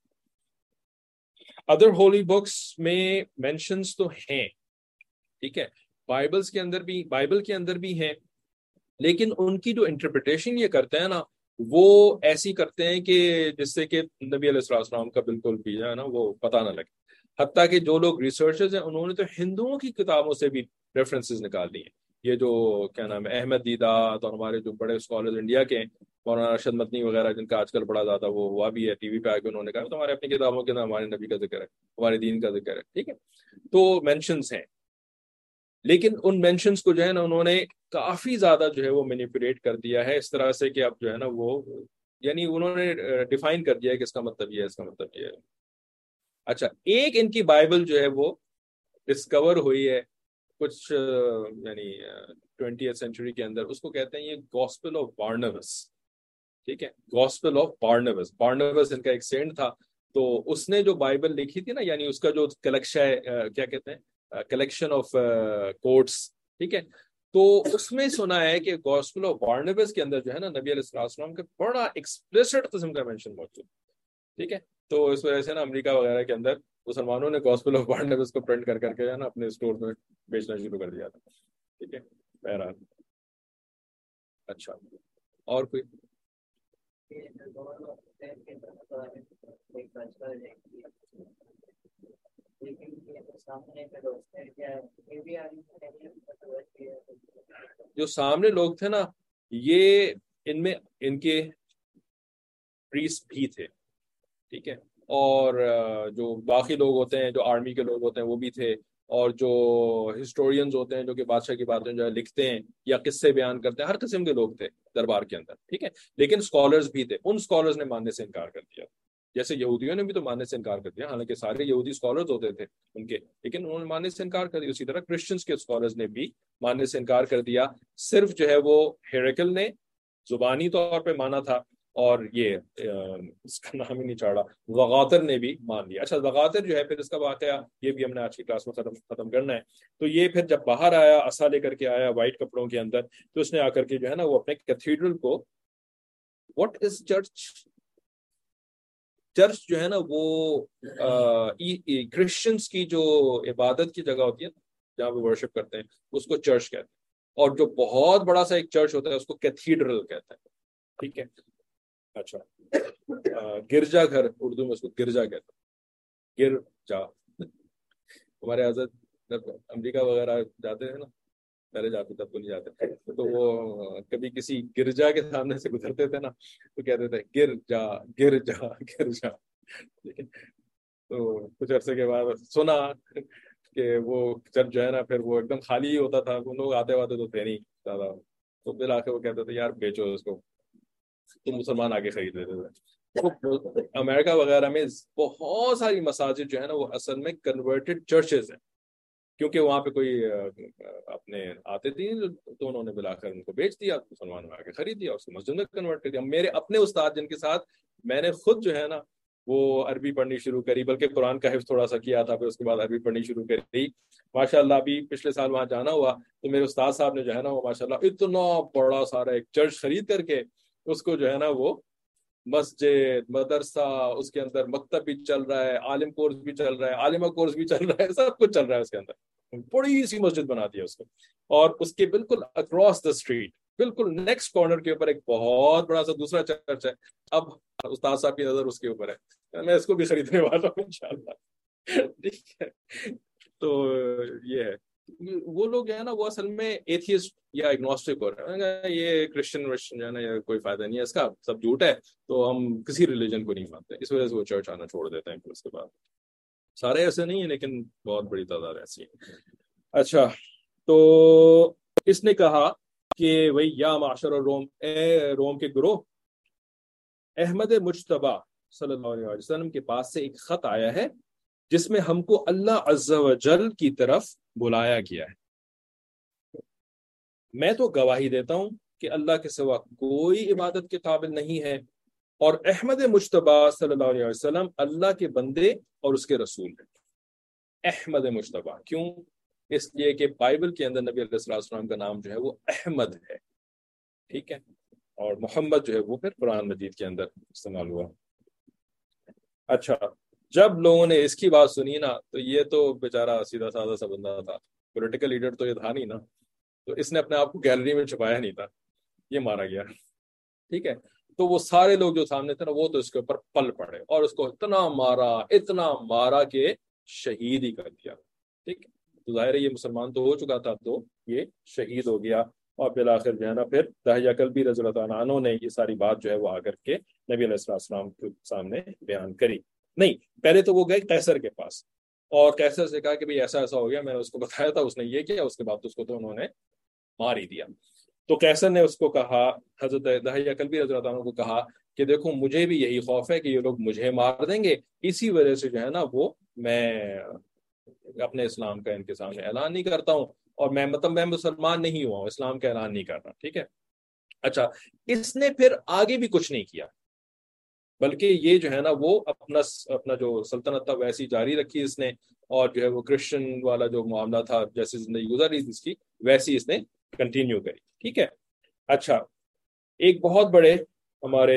Other holy books میں مینشنز تو ہیں, ٹھیک ہے, بائبل کے اندر بھی ہیں, لیکن ان کی جو انٹرپریٹیشن یہ کرتے ہیں نا وہ ایسی کرتے ہیں کہ جس سے کہ نبی علیہ السلام کا بالکل بھی جو ہے نا وہ پتہ نہ لگے. حتیٰ کہ جو لوگ ریسرچرز ہیں انہوں نے تو ہندوؤں کی کتابوں سے بھی ریفرنسز نکال دیے. یہ جو کیا نام ہے احمد دیدات اور ہمارے جو بڑے اسکالرز انڈیا کے مولانا ارشد مدنی وغیرہ, جن کا آج کل بڑا زیادہ وہ ہوا بھی ہے ٹی وی پہ آ کے, انہوں نے کہا تو ہمارے اپنی کتابوں کے اندر ہمارے نبی کا ذکر ہے, ہمارے دین کا ذکر ہے, ٹھیک ہے. تو مینشنز ہیں, لیکن ان مینشنز کو جو ہے نا انہوں نے کافی زیادہ جو ہے وہ مینیپولیٹ کر دیا ہے اس طرح سے کہ اب جو ہے نا وہ یعنی انہوں نے ڈیفائن کر دیا ہے کہ اس کا مطلب یہ ہے, اس کا مطلب یہ ہے. اچھا, ایک ان کی بائبل جو ہے وہ ڈسکور ہوئی ہے کچھ یعنی 20th سینچری کے اندر, اس کو کہتے ہیں یہ گاسپل آف بارنبس, ٹھیک ہے. گاسپل آف بارنبس ان کا ایک سینٹ تھا, تو اس نے جو بائبل لکھی تھی نا, یعنی اس کا جو کلیکشن ہے کیا کہتے ہیں کلیکشن آف کوٹس, ٹھیک ہے. تو اس میں سنا ہے کہ گاسپل آف بارنبس کے اندر جو ہے نا نبی علیہ السلام کا بڑا ایکسپلیسٹ قسم کا مینشن موجود, ٹھیک ہے. تو اس وجہ سے نا امریکہ وغیرہ کے اندر مسلمانوں نے گاسپل آف بارنبس کو پرنٹ کر کے جو ہے نا اپنے اسٹور میں بیچنا شروع کر دیا تھا, ٹھیک ہے. بہرحال اچھا, اور کوئی جو سامنے لوگ تھے نا, یہ ان میں ان کے پریسٹ بھی تھے, ٹھیک ہے. اور جو باقی لوگ ہوتے ہیں, جو آرمی کے لوگ ہوتے ہیں وہ بھی تھے, اور جو ہسٹورینز ہوتے ہیں جو کہ بادشاہ کی باتیں جو ہے لکھتے ہیں یا قصے بیان کرتے ہیں, ہر قسم کے لوگ تھے دربار کے اندر, ٹھیک ہے. لیکن اسکالرز بھی تھے, ان اسکالرز نے ماننے سے انکار کر دیا, جیسے یہودیوں نے بھی تو ماننے سے انکار کر دیا, حالانکہ سارے یہودی اسکالرز ہوتے تھے ان کے, لیکن انہوں نے ماننے سے انکار کر دیا. اسی طرح کرسچنس کے اسکالرز نے بھی ماننے سے انکار کر دیا. صرف جو ہے وہ ہیریکل نے زبانی طور پہ مانا تھا, اور یہ اس کا نام ہی نہیں چاڑا, ذغاتر نے بھی مان لیا. اچھا, ذغاتر جو ہے پھر اس کا واقعہ یہ بھی ہم نے آج کی کلاس میں ختم کرنا ہے. تو یہ پھر جب باہر آیا, عصا لے کر کے آیا وائٹ کپڑوں کے اندر, تو اس نے آ کر کے جو ہے نا وہ اپنے کیتھیڈرل کو, واٹ از چرچ جو ہے نا وہ کرسچنس کی جو عبادت کی جگہ ہوتی ہے جہاں وہ ورشپ کرتے ہیں اس کو چرچ کہتے ہیں, اور جو بہت بڑا سا ایک چرچ ہوتا ہے اس کو کیتھیڈرل کہتے ہیں, ٹھیک ہے. اچھا, گرجا گھر اردو میں اس کو گرجا کہتے ہیں, گرجا. ہمارے حضرت امریکہ وغیرہ جاتے ہیں نا, پہلے جاتے تب تو نہیں جاتے, تو وہ کبھی کسی گرجا کے سامنے سے گزرتے تھے نا تو کہتے تھے گرجا گرجا گرجا, لیکن تو کچھ عرصے کے بعد سنا کہ وہ جب جو ہے نا پھر وہ ایک دم خالی ہی ہوتا تھا, وہ لوگ آتے واتے تو تھے نہیں زیادہ, تو پھر آ کے وہ کہتے تھے یار بیچو اس کو, تو مسلمان آگے خرید لیتے تھے. امریکہ وغیرہ میں بہت ساری مساجد جو ہے نا وہ اصل میں کنورٹڈ چرچز ہیں, کیونکہ وہاں پہ کوئی اپنے آتے تھے تو انہوں نے بلا کر ان کو بیچ دیا, مسلمانوں نے آ کے خرید دیا, اس کو مسجد میں کنورٹ کر دیا. میرے اپنے استاد جن کے ساتھ میں نے خود جو ہے نا وہ عربی پڑھنی شروع کری, بلکہ قرآن کا حفظ تھوڑا سا کیا تھا, پھر اس کے بعد عربی پڑھنی شروع کری. ماشاء اللہ ابھی پچھلے سال وہاں جانا ہوا تو میرے استاد صاحب نے جو ہے نا وہ ماشاء اللہ اتنا بڑا سارا ایک چرچ خرید کر کے اس کو جو ہے نا وہ مسجد، مدرسہ، اس کے اندر مکتب بھی چل رہا ہے، عالم کورس بھی چل رہا ہے، عالمہ کورس بھی چل رہا ہے، سب کچھ چل رہا ہے اس کے اندر، بڑی سی مسجد بنا دی ہے اس کو، اور اس کے بالکل اکراس دا اسٹریٹ، بالکل نیکسٹ کارنر کے اوپر ایک بہت بڑا سا دوسرا چرچ ہے. اب استاد صاحب کی نظر اس کے اوپر ہے، میں اس کو بھی خریدنے والا ہوں انشاءاللہ. ٹھیک ہے، تو یہ ہے. وہ لوگ جو ہے نا وہ اصل میں ایتھیسٹ یا اگنوسٹک ہو رہے ہیں، یہ کرسچن ورسچن جو ہے نا یہ کوئی فائدہ نہیں ہے اس کا، سب جھوٹ ہے، تو ہم کسی ریلیجن کو نہیں مانتے، اس وجہ سے وہ چرچ آنا چھوڑ دیتے ہیں. پھر اس کے بعد سارے ایسے نہیں ہیں لیکن بہت بڑی تعداد ایسی ہے. اچھا، تو اس نے کہا کہ وہی یا معاشر الروم، اے روم کے گروہ، احمد مجتبی صلی اللہ علیہ وسلم کے پاس سے ایک خط آیا ہے جس میں ہم کو اللہ عز و جل کی طرف بلایا گیا ہے. میں تو گواہی دیتا ہوں کہ اللہ کے سوا کوئی عبادت کے قابل نہیں ہے، اور احمد مجتبی صلی اللہ علیہ وسلم اللہ کے بندے اور اس کے رسول ہیں. احمد مجتبی کیوں؟ اس لیے کہ بائبل کے اندر نبی علیہ الصلوۃ والسلام کا نام جو ہے وہ احمد ہے، ٹھیک ہے، اور محمد جو ہے وہ پھر قرآن مجید کے اندر استعمال ہوا. اچھا، جب لوگوں نے اس کی بات سنی نا تو یہ تو بیچارہ سیدھا سادہ سا بندہ تھا، پولیٹیکل لیڈر تو یہ تھا نہیں نا، تو اس نے اپنے آپ کو گیلری میں چھپایا نہیں تھا، یہ مارا گیا. ٹھیک ہے، تو وہ سارے لوگ جو سامنے تھے نا وہ تو اس کے اوپر پل پڑے اور اس کو اتنا مارا کہ شہید ہی کر دیا. ٹھیک ہے، تو ظاہر ہے یہ مسلمان تو ہو چکا تھا، تو یہ شہید ہو گیا. اور بالآخر جو ہے نا پھر داہیہ کلبی رضی اللہ عنہ نے یہ ساری بات جو ہے وہ آ کر کے نبی علیہ السلام کے سامنے بیان کری. نہیں، پہلے تو وہ گئے قیصر کے پاس، اور قیصر سے کہا کہ بھئی ایسا ایسا ہو گیا، میں نے اس کو بتایا تھا، اس نے یہ کیا، اس کے بعد اس کو تو انہوں نے مار ہی دیا. تو قیصر نے اس کو کہا، حضرت داہیہ کلبی رضی اللہ عنہ کو کہا کہ دیکھو مجھے بھی یہی خوف ہے کہ یہ لوگ مجھے مار دیں گے، اسی وجہ سے جو ہے نا وہ میں اپنے اسلام کا ان کے سامنے اعلان نہیں کرتا ہوں، اور میں مسلمان نہیں ہوا ہوں، اسلام کا اعلان نہیں کرتا. ٹھیک ہے. اچھا، اس نے پھر آگے بھی کچھ نہیں کیا، بلکہ یہ جو ہے نا وہ اپنا جو سلطنت تھا ویسی جاری رکھی اس نے، اور جو ہے وہ کرسچن والا جو معاملہ تھا، جیسی زندگی گزر رہی تھی اس کی ویسی اس نے کنٹینیو کری. ٹھیک ہے. اچھا، ایک بہت بڑے ہمارے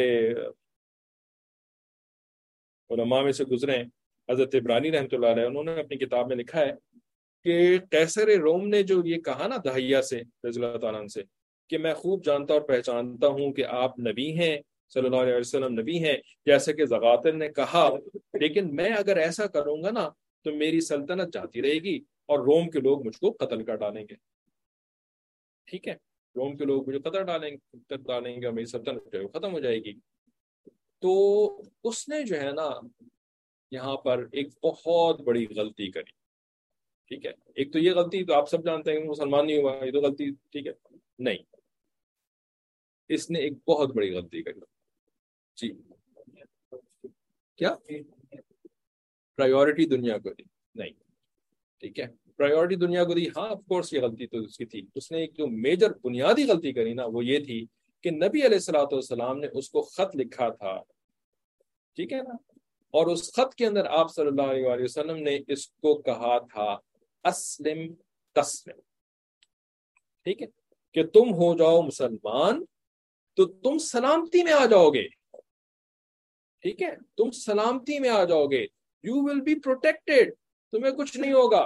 علماء میں سے گزرے ہیں، حضرت عبرانی رحمۃ اللہ علیہ، انہوں نے اپنی کتاب میں لکھا ہے کہ قیصر روم نے جو یہ کہا نا داہیہ سے رضی اللہ تعالیٰ عنہ سے کہ میں خوب جانتا اور پہچانتا ہوں کہ آپ نبی ہیں، صلی اللہ علیہ وسلم نبی ہیں، جیسے کہ زغاتر نے کہا، لیکن میں اگر ایسا کروں گا نا تو میری سلطنت جاتی رہے گی اور روم کے لوگ مجھ کو قتل کر ڈالیں گے. ٹھیک ہے، روم کے لوگ مجھے قتل ڈالیں گے اور میری سلطنت جو ہے ختم ہو جائے گی. تو اس نے جو ہے نا یہاں پر ایک بہت بڑی غلطی کری. ٹھیک ہے، ایک تو یہ غلطی تو آپ سب جانتے ہیں کہ مسلمان نہیں ہوا، یہ تو غلطی ٹھیک ہے نہیں، اس نے ایک بہت بڑی غلطی کری. جی، کیا پرائیورٹی دنیا کو دی؟ نہیں. ٹھیک ہے، پرائیورٹی دنیا کو دی، ہاں آف کورس یہ غلطی تو اس کی تھی. اس نے ایک جو میجر بنیادی غلطی کری نا وہ یہ تھی کہ نبی علیہ الصلوۃ والسلام نے اس کو خط لکھا تھا، ٹھیک ہے نا، اور اس خط کے اندر آپ صلی اللہ علیہ وسلم نے اس کو کہا تھا اسلم تسلم. ٹھیک ہے، کہ تم ہو جاؤ مسلمان تو تم سلامتی میں آ جاؤ گے. ٹھیک ہے، تم سلامتی میں آ جاؤ گے، یو ول بی پروٹیکٹڈ، تمہیں کچھ نہیں ہوگا.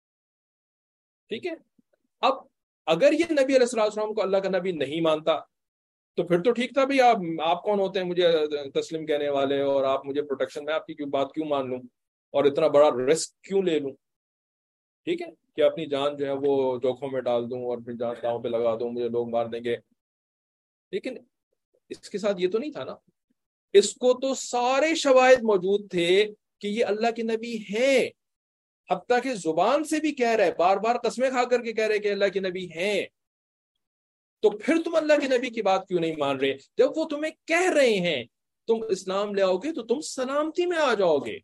ٹھیک ہے. اب اگر یہ نبی علیہ السلام کو اللہ کا نبی نہیں مانتا تو پھر تو ٹھیک تھا بھائی، آپ کون ہوتے ہیں مجھے تسلیم کہنے والے، اور آپ مجھے پروٹیکشن میں آپ کی بات کیوں مان لوں اور اتنا بڑا رسک کیوں لے لوں. ٹھیک ہے، کہ اپنی جان جو ہے وہ جوکھوں میں ڈال دوں اور اپنی جان داؤں پہ لگا دوں، مجھے لوگ مار دیں گے. لیکن اس کے ساتھ یہ تو نہیں تھا نا، اس کو تو سارے شواہد موجود تھے کہ یہ اللہ کے نبی ہیں، حتیٰ کہ زبان سے بھی کہہ رہے، بار بار قسمیں کھا کر کے کہہ رہے کہ اللہ کے نبی ہیں. تو پھر تم اللہ کے نبی کی بات کیوں نہیں مان رہے؟ جب وہ تمہیں کہہ رہے ہیں تم اسلام لے آؤ گے تو تم سلامتی میں آ جاؤ گے،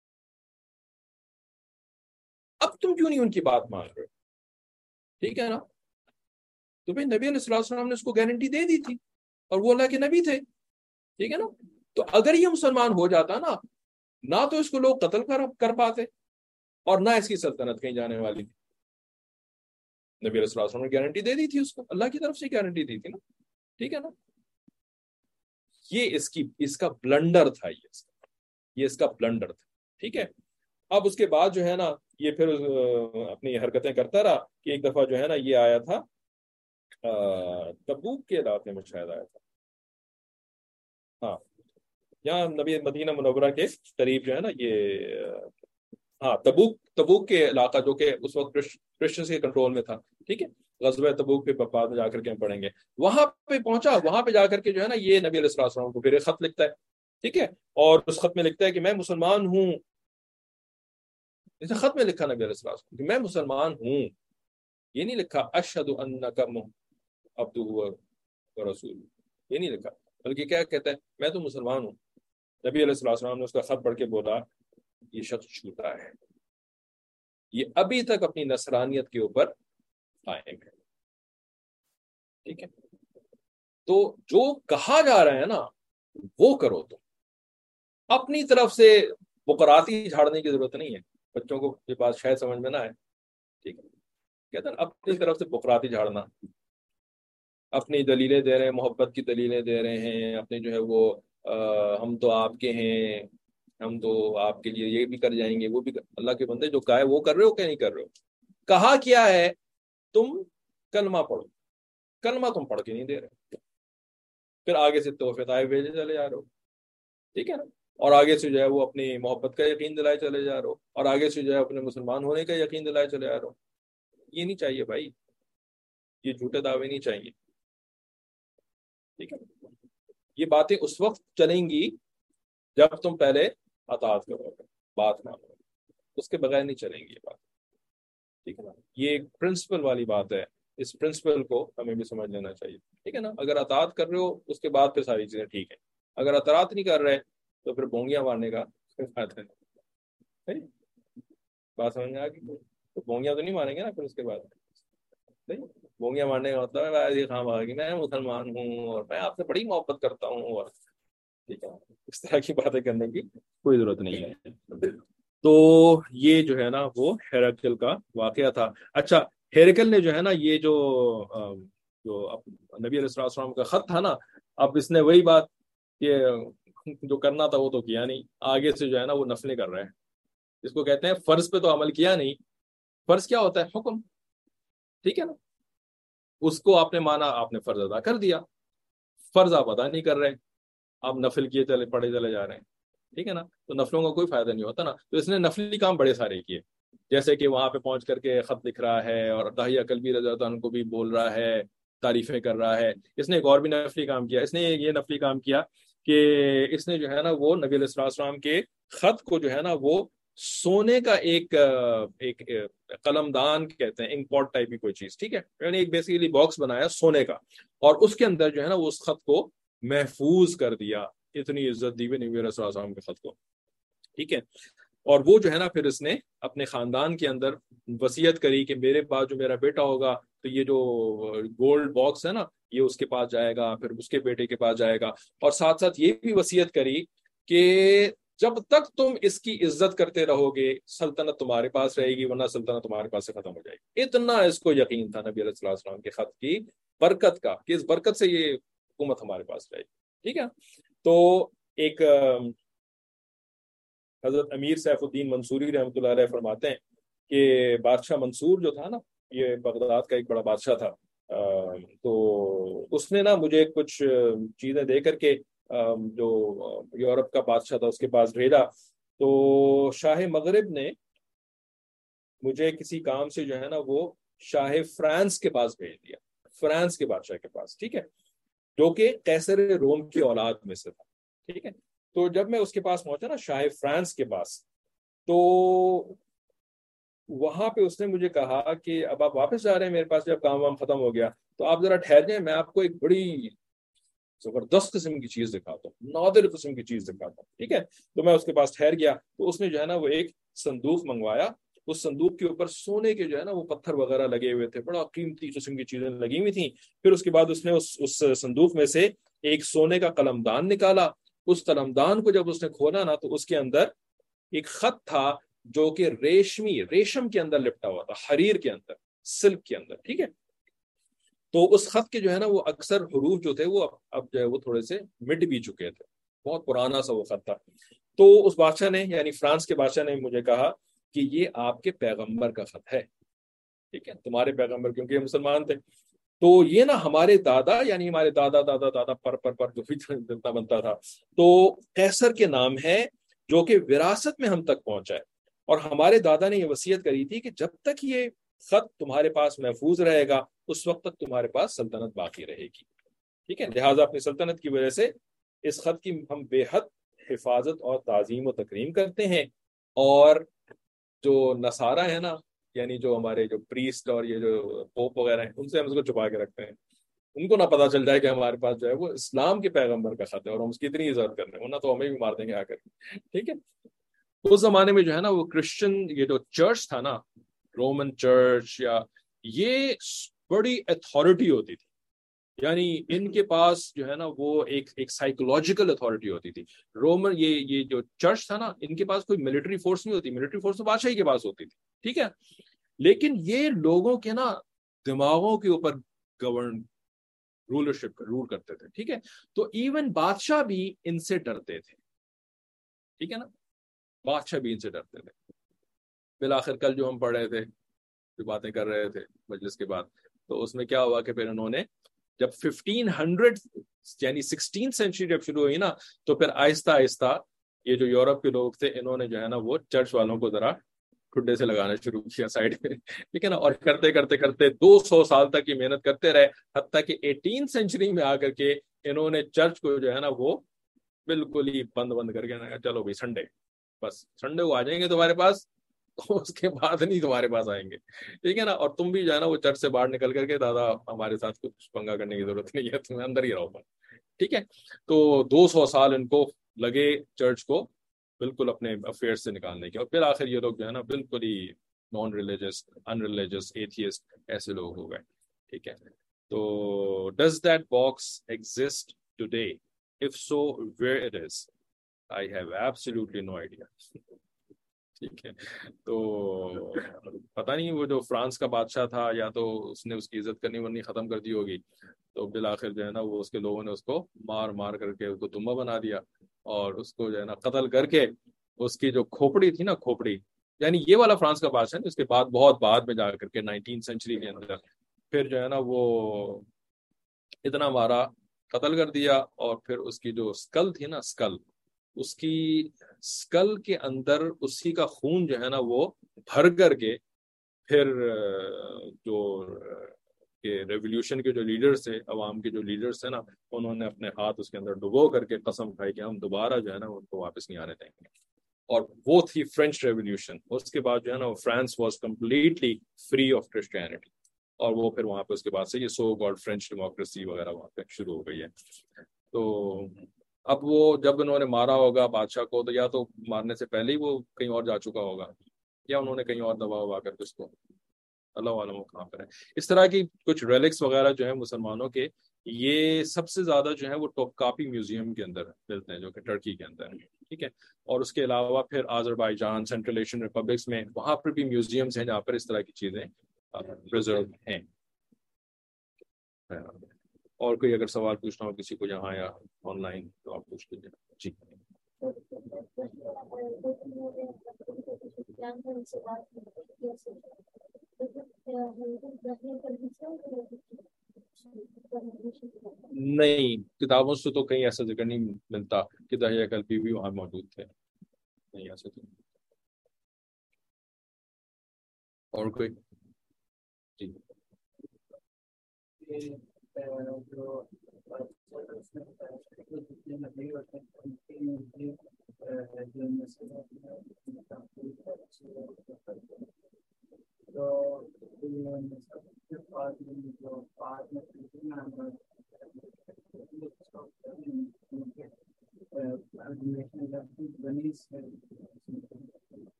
اب تم کیوں نہیں ان کی بات مان رہے؟ ٹھیک ہے نا. تو بھائی نبی علیہ السلام نے اس کو گارنٹی دے دی تھی اور وہ اللہ کے نبی تھے. ٹھیک ہے نا. تو اگر یہ مسلمان ہو جاتا نا، نہ تو اس کو لوگ قتل کر پاتے اور نہ اس کی سلطنت کہیں جانے والی تھی. نبی علیہ السلام نے گارنٹی دے دی تھی، اس کو اللہ کی طرف سے گارنٹی دی تھی نا. ٹھیک ہے نا. یہ اس کا بلنڈر تھا، یہ اس کا بلنڈر تھا، ٹھیک ہے. اب اس کے بعد جو ہے نا یہ پھر اپنی حرکتیں کرتا رہا کہ ایک دفعہ جو ہے نا یہ آیا تھا تبوک کے علاقے میں شاید آیا تھا، ہاں یہاں نبی مدینہ منورہ کے قریب جو ہے نا یہ ہاں تبوک کے علاقہ جو کہ اس وقت کرسچنز کے کنٹرول میں تھا، ٹھیک ہے. غزوہ تبوک پہ بعد میں جا کر کے ہم پڑھیں گے. وہاں پہ پہنچا، وہاں پہ جا کر کے جو ہے نا یہ نبی علیہ السلام کو پھر ایک خط لکھتا ہے، ٹھیک ہے. اور اس خط میں لکھتا ہے کہ میں مسلمان ہوں. اسے خط میں لکھا نبی علیہ السلام کہ میں مسلمان ہوں، یہ نہیں لکھا اشہد انک عبدہ ورسولہ، یہ نہیں لکھا، بلکہ کیا کہتا ہے میں تو مسلمان ہوں. نبی علیہ السلام نے اس کا خط پڑھ کے بولا یہ شخص جھوٹا ہے، یہ ابھی تک اپنی نصرانیت کے اوپر قائم ہے، ٹھیک ہے. تو جو کہا جا رہا ہے نا وہ کرو، تم اپنی طرف سے بقراتی جھاڑنے کی ضرورت نہیں ہے. بچوں کو یہ بات شاید سمجھ میں نہ آئے، ٹھیک ہے. کہتے ہیں اپنی طرف سے بقراتی جھاڑنا، اپنی دلیلیں دے رہے ہیں، محبت کی دلیلیں دے رہے ہیں، اپنے جو ہے وہ ہم تو آپ کے ہیں، ہم تو آپ کے لیے یہ بھی کر جائیں گے وہ بھی اللہ کے بندے جو کہا ہے وہ کر رہے ہو کہ نہیں کر رہے ہو؟ کہا کیا ہے؟ تم کلمہ پڑھو، کلمہ تم پڑھ کے نہیں دے رہے، پھر آگے سے تحفے طائف بھیجے چلے جا رہے ہو، ٹھیک ہے نا. اور آگے سے جو ہے وہ اپنی محبت کا یقین دلائے چلے جا رہے ہو، اور آگے سے جو ہے اپنے مسلمان ہونے کا یقین دلائے چلے جا رہے ہو. یہ نہیں چاہیے بھائی، یہ جھوٹے دعوے نہیں چاہیے، ٹھیک ہے. یہ باتیں اس وقت چلیں گی جب تم پہلے اطاعت کرو گے، بات مانو گے، اس کے بغیر نہیں چلیں گی یہ بات، ٹھیک ہے نا. یہ ایک پرنسپل والی بات ہے، اس پرنسپل کو ہمیں بھی سمجھ لینا چاہیے، ٹھیک ہے نا. اگر اطاعت کر رہے ہو اس کے بعد پھر ساری چیزیں ٹھیک ہیں، اگر اطاعت نہیں کر رہے تو پھر بونگیاں مارنے کا فائدہ نہیں. بات سمجھ میں آ گئی؟ تو بونگیاں تو نہیں ماریں گے نا پھر اس کے بعد، نہیں. بونگیاں مارنے کا مطلب ہے خام آ گئی میں مسلمان ہوں اور میں آپ سے بڑی محبت کرتا ہوں، اور ٹھیک ہے اس طرح کی باتیں کرنے کی کوئی ضرورت نہیں ہے. تو یہ جو ہے نا وہ ہیرکل کا واقعہ تھا. اچھا ہیرکل نے جو ہے نا یہ جو نبی علیہ السلام کا خط تھا نا، اب اس نے وہی بات کہ جو کرنا تھا وہ تو کیا نہیں، آگے سے جو ہے نا وہ نفلیں کر رہے ہیں. اس کو کہتے ہیں فرض پہ تو عمل کیا نہیں. فرض کیا ہوتا ہے؟ حکم، ٹھیک ہے نا. اس کو آپ نے مانا، آپ نے فرض ادا کر دیا. فرض آپ ادا نہیں کر رہے، آپ نفل کیے پڑھے چلے جا رہے ہیں، ٹھیک ہے نا. تو نفلوں کا کوئی فائدہ نہیں ہوتا نا. تو اس نے نفلی کام بڑے سارے کیے، جیسے کہ وہاں پہ پہنچ کر کے خط لکھ رہا ہے اور داہیہ قلبی رضی اللہ عنہ کو بھی بول رہا ہے، تعریفیں کر رہا ہے. اس نے ایک اور بھی نفلی کام کیا، اس نے یہ نفلی کام کیا کہ اس نے جو ہے نا وہ نبی علیہ السلام کے خط کو جو ہے نا وہ سونے کا ایک قلم دان کہتے ہیں، انک ٹائپ کی کوئی چیز، ٹھیک ہے. یعنی ایک بیسیکلی باکس بنایا سونے کا، اور اس کے اندر جو ہے نا وہ اس خط کو محفوظ کر دیا. اتنی عزت دی ہوئی نبی علیہ السلام کے خط کو، ٹھیک ہے. اور وہ جو ہے نا پھر اس نے اپنے خاندان کے اندر وصیت کری کہ میرے پاس جو میرا بیٹا ہوگا تو یہ جو گولڈ باکس ہے نا یہ اس کے پاس جائے گا، پھر اس کے بیٹے کے پاس جائے گا. اور ساتھ ساتھ یہ بھی وصیت کری کہ جب تک تم اس کی عزت کرتے رہو گے سلطنت تمہارے پاس رہے گی، ورنہ سلطنت تمہارے پاس سے ختم ہو جائے گی. اتنا اس کو یقین تھا نبی علیہ السلام کے خط کی برکت کا کہ اس برکت سے یہ حکومت ہمارے پاس رہے گی، ٹھیک ہے. تو ایک حضرت امیر سیف الدین منصوری رحمۃ اللہ علیہ فرماتے ہیں کہ بادشاہ منصور جو تھا نا، یہ بغداد کا ایک بڑا بادشاہ تھا. تو اس نے نا مجھے کچھ چیزیں دے کر کے جو یورپ کا بادشاہ تھا اس کے پاس بھیجا. تو شاہ مغرب نے مجھے کسی کام سے جو ہے نا وہ شاہ فرانس کے پاس بھیج دیا، فرانس کے بادشاہ کے پاس، ٹھیک ہے، جو کہ قیصر روم کی اولاد میں سے تھا، ٹھیک ہے. تو جب میں اس کے پاس پہنچا نا شاہ فرانس کے پاس، تو وہاں پہ اس نے مجھے کہا کہ اب آپ واپس جا رہے ہیں، میرے پاس جب کام وام ختم ہو گیا تو آپ ذرا ٹھہر جائیں، میں آپ کو ایک بڑی زبردست قسم کی چیز دکھاتا ہوں، نادر قسم کی چیز دکھاتا ہوں، ٹھیک ہے. تو میں اس کے پاس ٹھہر گیا تو اس نے جو ہے نا وہ ایک صندوق منگوایا. اس صندوق کے اوپر سونے کے جو ہے نا وہ پتھر وغیرہ لگے ہوئے تھے، بڑا قیمتی قسم کی چیزیں لگی ہوئی تھیں. پھر اس کے بعد اس نے اس صندوق میں سے ایک سونے کا قلم دان نکالا. اس قلم دان کو جب اس نے کھولا نا تو اس کے اندر ایک خط تھا جو کہ ریشم کے اندر لپٹا ہوا تھا، حریر کے اندر، سلک کے اندر، ٹھیک ہے. تو اس خط کے جو ہے نا وہ اکثر حروف جو تھے وہ اب جو ہے وہ تھوڑے سے مٹ بھی چکے تھے، بہت پرانا سا وہ خط تھا. تو اس بادشاہ نے یعنی فرانس کے بادشاہ نے مجھے کہا کہ یہ آپ کے پیغمبر کا خط ہے، ٹھیک ہے، تمہارے پیغمبر، کیونکہ یہ مسلمان تھے. تو یہ نا ہمارے دادا یعنی ہمارے دادا دادا دادا پر جو بھی جتنا بنتا تھا، تو قیصر کے نام ہے جو کہ وراثت میں ہم تک پہنچا ہے. اور ہمارے دادا نے یہ وصیت کری تھی کہ جب تک یہ خط تمہارے پاس محفوظ رہے گا اس وقت تک تمہارے پاس سلطنت باقی رہے گی، ٹھیک ہے. لہٰذا اپنی سلطنت کی وجہ سے اس خط کی ہم بے حد حفاظت اور تعظیم و تکریم کرتے ہیں. اور جو نصارہ ہے نا، یعنی جو ہمارے جو پریسٹ اور یہ جو پوپ وغیرہ ہیں، ان سے ہم اس کو چھپا کے رکھتے ہیں. ان کو نہ پتا چل جائے کہ ہمارے پاس جو ہے وہ اسلام کے پیغمبر کا خط ہے اور ہم اس کی اتنی عزت کرتے ہیں، ورنہ تو ہمیں بھی مار دیں گے آ کر، ٹھیک ہے. اس زمانے میں جو ہے نا وہ کرسچن یہ جو چرچ تھا نا، رومن چرچ، یا یہ بڑی اتھارٹی ہوتی تھی. یعنی ان کے پاس جو ہے نا وہ ایک سائیکولوجیکل اتھارٹی ہوتی تھی. رومن یہ جو چرچ تھا نا، ان کے پاس کوئی ملٹری فورس نہیں ہوتی، ملٹری فورس تو بادشاہی کے پاس ہوتی تھی، ٹھیک ہے. لیکن یہ لوگوں کے نا دماغوں کے اوپر رول کرتے تھے، ٹھیک ہے. تو ایون بادشاہ بھی ان سے ڈرتے تھے، ٹھیک ہے نا، بادشاہ بھی ان سے ڈرتے تھے. بالآخر کل جو ہم پڑھ رہے تھے، جو باتیں کر رہے تھے مجلس کے بعد، تو اس میں کیا ہوا کہ پھر انہوں نے جب 1500 یعنی 16 سینچری جب شروع ہوئی نا، تو پھر آہستہ آہستہ یہ جو یورپ کے لوگ تھے انہوں نے جو ہے نا وہ چرچ والوں کو ذرا ٹھڈے سے لگانا شروع کیا سائڈ میں، ٹھیک ہے نا. اور کرتے کرتے کرتے 200 سال تک یہ محنت کرتے رہے، حتیٰ کہ 18 سینچری میں آ کر کے انہوں نے چرچ کو جو ہے نا وہ بالکل ہی بند کر کے چلو بھائی سنڈے، بس سنڈے کو آ جائیں گے تمہارے پاس، اس کے بعد نہیں تمہارے پاس آئیں گے، ٹھیک ہے نا. اور تم بھی جو ہے نا وہ چرچ سے باہر نکل کر کے دادا ہمارے ساتھ کچھ پنگا کرنے کی ضرورت نہیں ہے، تمہیں اندر ہی رہو، ٹھیک ہے. تو 200 سال ان کو لگے چرچ کو بالکل اپنے افیئر سے نکالنے کے، اور پھر آخر یہ لوگ جو ہے نا بالکل ہی non religious, unreligious, atheist ایسے لوگ ہو گئے، ٹھیک ہے. تو does that box exist today? If so where it is? I have absolutely no idea, ٹھیک ہے. تو پتہ نہیں وہ جو فرانس کا بادشاہ تھا یا تو اس نے اس کی عزت کرنی ورنی ختم کر دی ہوگی، تو بالآخر جو ہے نا وہ اس کے لوگوں نے اس کو مار کر کے اس کو دمبا بنا دیا، اور اس کو جو ہے نا قتل کر کے اس کی جو کھوپڑی تھی نا، کھوپڑی یعنی یہ والا فرانس کا بادشاہ اس کے بعد بہت بعد میں جا کر کے 19 سینچری کے اندر پھر جو ہے نا وہ اتنا مارا، قتل کر دیا. اور پھر اس کی جو اسکل تھی نا، اس کی اسکل کے اندر اسی کا خون جو ہے نا وہ بھر کر کے پھر جو ریولیوشن کے جو لیڈرز تھے، عوام کے جو لیڈرز تھے نا، انہوں نے اپنے ہاتھ اس کے اندر ڈبو کر کے قسم کھائی کہ ہم دوبارہ جو ہے نا ان کو واپس نہیں آنے دیں گے. اور وہ تھی فرینچ ریولیوشن. اس کے بعد جو ہے نا France was completely free of Christianity, اور وہ پھر وہاں پہ اس کے بعد سے یہ سو کالڈ فرینچ ڈیموکریسی وغیرہ وہاں پہ شروع ہو گئی ہے. تو اب وہ جب انہوں نے مارا ہوگا بادشاہ کو، تو یا تو مارنے سے پہلے ہی وہ کہیں اور جا چکا ہوگا، یا انہوں نے کہیں اور دبا ہوا کر کے اس کو، اللہ عالم کہاں پر ہے. اس طرح کی کچھ ریلکس وغیرہ جو ہیں مسلمانوں کے، یہ سب سے زیادہ جو ہے وہ ٹوپ کاپی میوزیم کے اندر ملتے ہیں جو کہ ٹرکی کے اندر ہے، ٹھیک ہے. اور اس کے علاوہ پھر آذربائیجان، سینٹرل ایشین ریپبلکس میں وہاں پر بھی میوزیمز ہیں جہاں پر اس طرح کی چیزیں پرزرو ہیں. اور کوئی اگر سوال پوچھنا ہو کسی کو یہاں یا آن لائن تو آپ پوچھ لیجیے. جی نہیں، کتابوں سے تو کہیں ایسا ذکر نہیں ملتا کہ داہیہ قلبی بھی وہاں موجود تھے، نہیں ایسا تو. اور کوئی؟ جی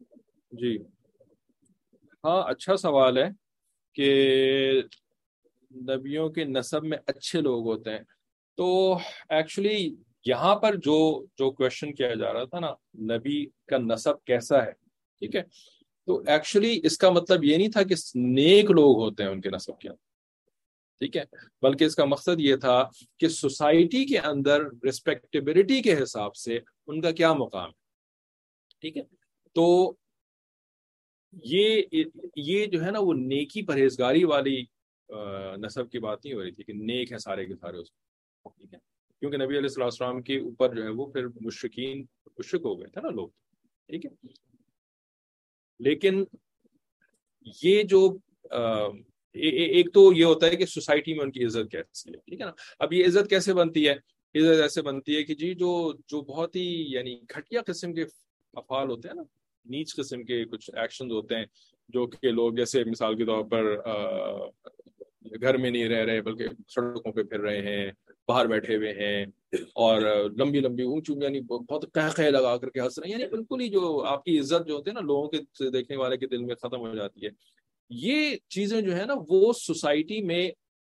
جی ہاں، اچھا سوال ہے کہ نبیوں کے نسب میں اچھے لوگ ہوتے ہیں. تو ایکچولی یہاں پر جو جو کوشچن کیا جا رہا تھا نا، نبی کا نسب کیسا ہے، ٹھیک ہے، تو ایکچولی اس کا مطلب یہ نہیں تھا کہ نیک لوگ ہوتے ہیں ان کے نسب کے اندر، ٹھیک ہے، بلکہ اس کا مقصد یہ تھا کہ سوسائٹی کے اندر ریسپیکٹیبلٹی کے حساب سے ان کا کیا مقام ہے، ٹھیک ہے. تو یہ جو ہے نا وہ نیکی پرہیزگاری والی نسب کی بات نہیں ہو رہی تھی کہ نیک ہے سارے کے سارے اس میں، ٹھیک ہے، کیونکہ نبی علیہ الصلوۃ والسلام کے اوپر جو ہے وہ پھر مشرک ہو گئے تھے نا لوگ، ٹھیک ہے. لیکن یہ جو ایک تو یہ ہوتا ہے کہ سوسائٹی میں ان کی عزت کیسی ہے، ٹھیک ہے نا. اب یہ عزت کیسے بنتی ہے؟ عزت ایسے بنتی ہے کہ جی جو بہت ہی یعنی گھٹیا قسم کے افعال ہوتے ہیں نا، نیچ قسم کے کچھ ایکشنز ہوتے ہیں جو کہ لوگ جیسے مثال کے طور پر گھر میں نہیں رہ رہے بلکہ سڑکوں پہ پھر رہے ہیں، باہر بیٹھے ہوئے ہیں، اور لمبی لمبی اونچی یعنی بہت قہقہ لگا کر کے ہنس رہے ہیں، یعنی بالکل ہی جو آپ کی عزت جو ہوتی ہے نا لوگوں کے دیکھنے والے کے دل میں ختم ہو جاتی ہے. یہ چیزیں جو ہے نا وہ سوسائٹی میں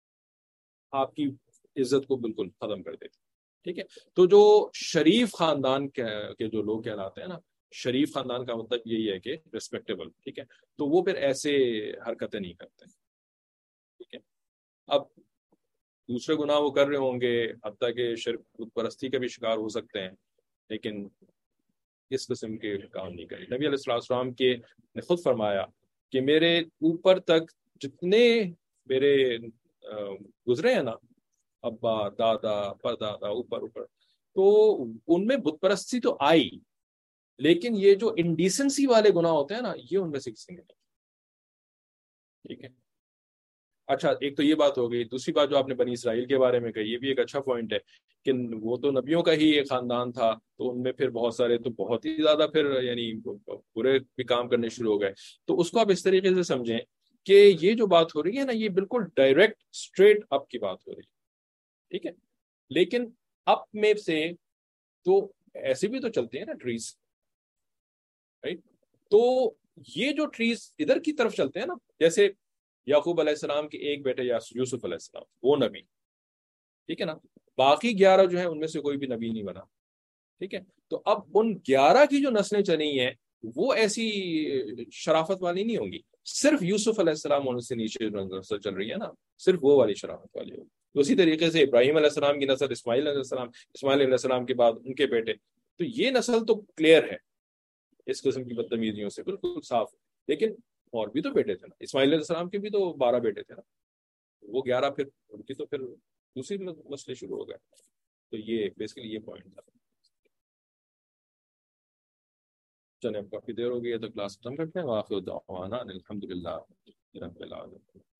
آپ کی عزت کو بالکل ختم کر دیتی، ٹھیک ہے. تو جو شریف خاندان کے جو لوگ کہلاتے ہیں نا، شریف خاندان کا مطلب یہی ہے کہ ریسپیکٹیبل، ٹھیک ہے، تو وہ پھر ایسے حرکتیں نہیں کرتے، ٹھیک ہے. اب دوسرے گناہ وہ کر رہے ہوں گے، حتیٰ کہ شرک بت پرستی کا بھی شکار ہو سکتے ہیں، لیکن اس قسم کے کام نہیں کرے. نبی علیہ السلام کے نے خود فرمایا کہ میرے اوپر تک جتنے میرے گزرے ہیں نا، ابا دادا پردادا اوپر تو ان میں بت پرستی تو آئی، لیکن یہ جو انڈیسنسی والے گناہ ہوتے ہیں نا یہ ان میں سے کسی نہیں، ٹھیک ہے. اچھا ایک تو یہ بات ہو گئی. دوسری بات جو آپ نے بنی اسرائیل کے بارے میں کہی، یہ بھی ایک اچھا پوائنٹ ہے کہ وہ تو نبیوں کا ہی ایک خاندان تھا، تو ان میں پھر بہت سارے تو بہت ہی زیادہ پھر یعنی برے بھی کام کرنے شروع ہو گئے. تو اس کو آپ اس طریقے سے سمجھیں کہ یہ جو بات ہو رہی ہے نا یہ بالکل ڈائریکٹ اسٹریٹ اپ کی بات ہو رہی ہے، ٹھیک ہے. لیکن اپ میں سے تو ایسے بھی تو چلتے ہیں نا ٹریز، رائٹ. تو یہ جو ٹریز ادھر کی طرف چلتے ہیں نا، جیسے یعقوب علیہ السلام کے ایک بیٹے یوسف علیہ السلام وہ نبی، ٹھیک ہے نا، باقی 11 جو ہیں ان میں سے کوئی بھی نبی نہیں بنا، ٹھیک ہے. تو اب ان 11 کی جو نسلیں چلی ہیں وہ ایسی شرافت والی نہیں ہوں گی، صرف یوسف علیہ السلام ان سے نیچے نسل چل رہی ہے نا، صرف وہ والی شرافت والی ہوگی. تو اسی طریقے سے ابراہیم علیہ السلام کی نسل، اسماعیل علیہ السلام کے بعد ان کے بیٹے، تو یہ نسل تو کلیئر ہے اس قسم کی بدتمیزیوں سے بالکل صاف. لیکن اور بھی تو بیٹے تھے نا، اسماعیل علیہ السلام کے بھی تو 12 بیٹے تھے نا، وہ 11 پھر ان کی تو پھر دوسری مسئلے شروع ہو گئے. تو یہ بیسیکلی یہ پوائنٹ تھا. چلیں اب کافی دیر ہو گئی ہے تو کلاس ختم کرتے ہیں. واخر دعوانا الحمدللہ رب العالمین.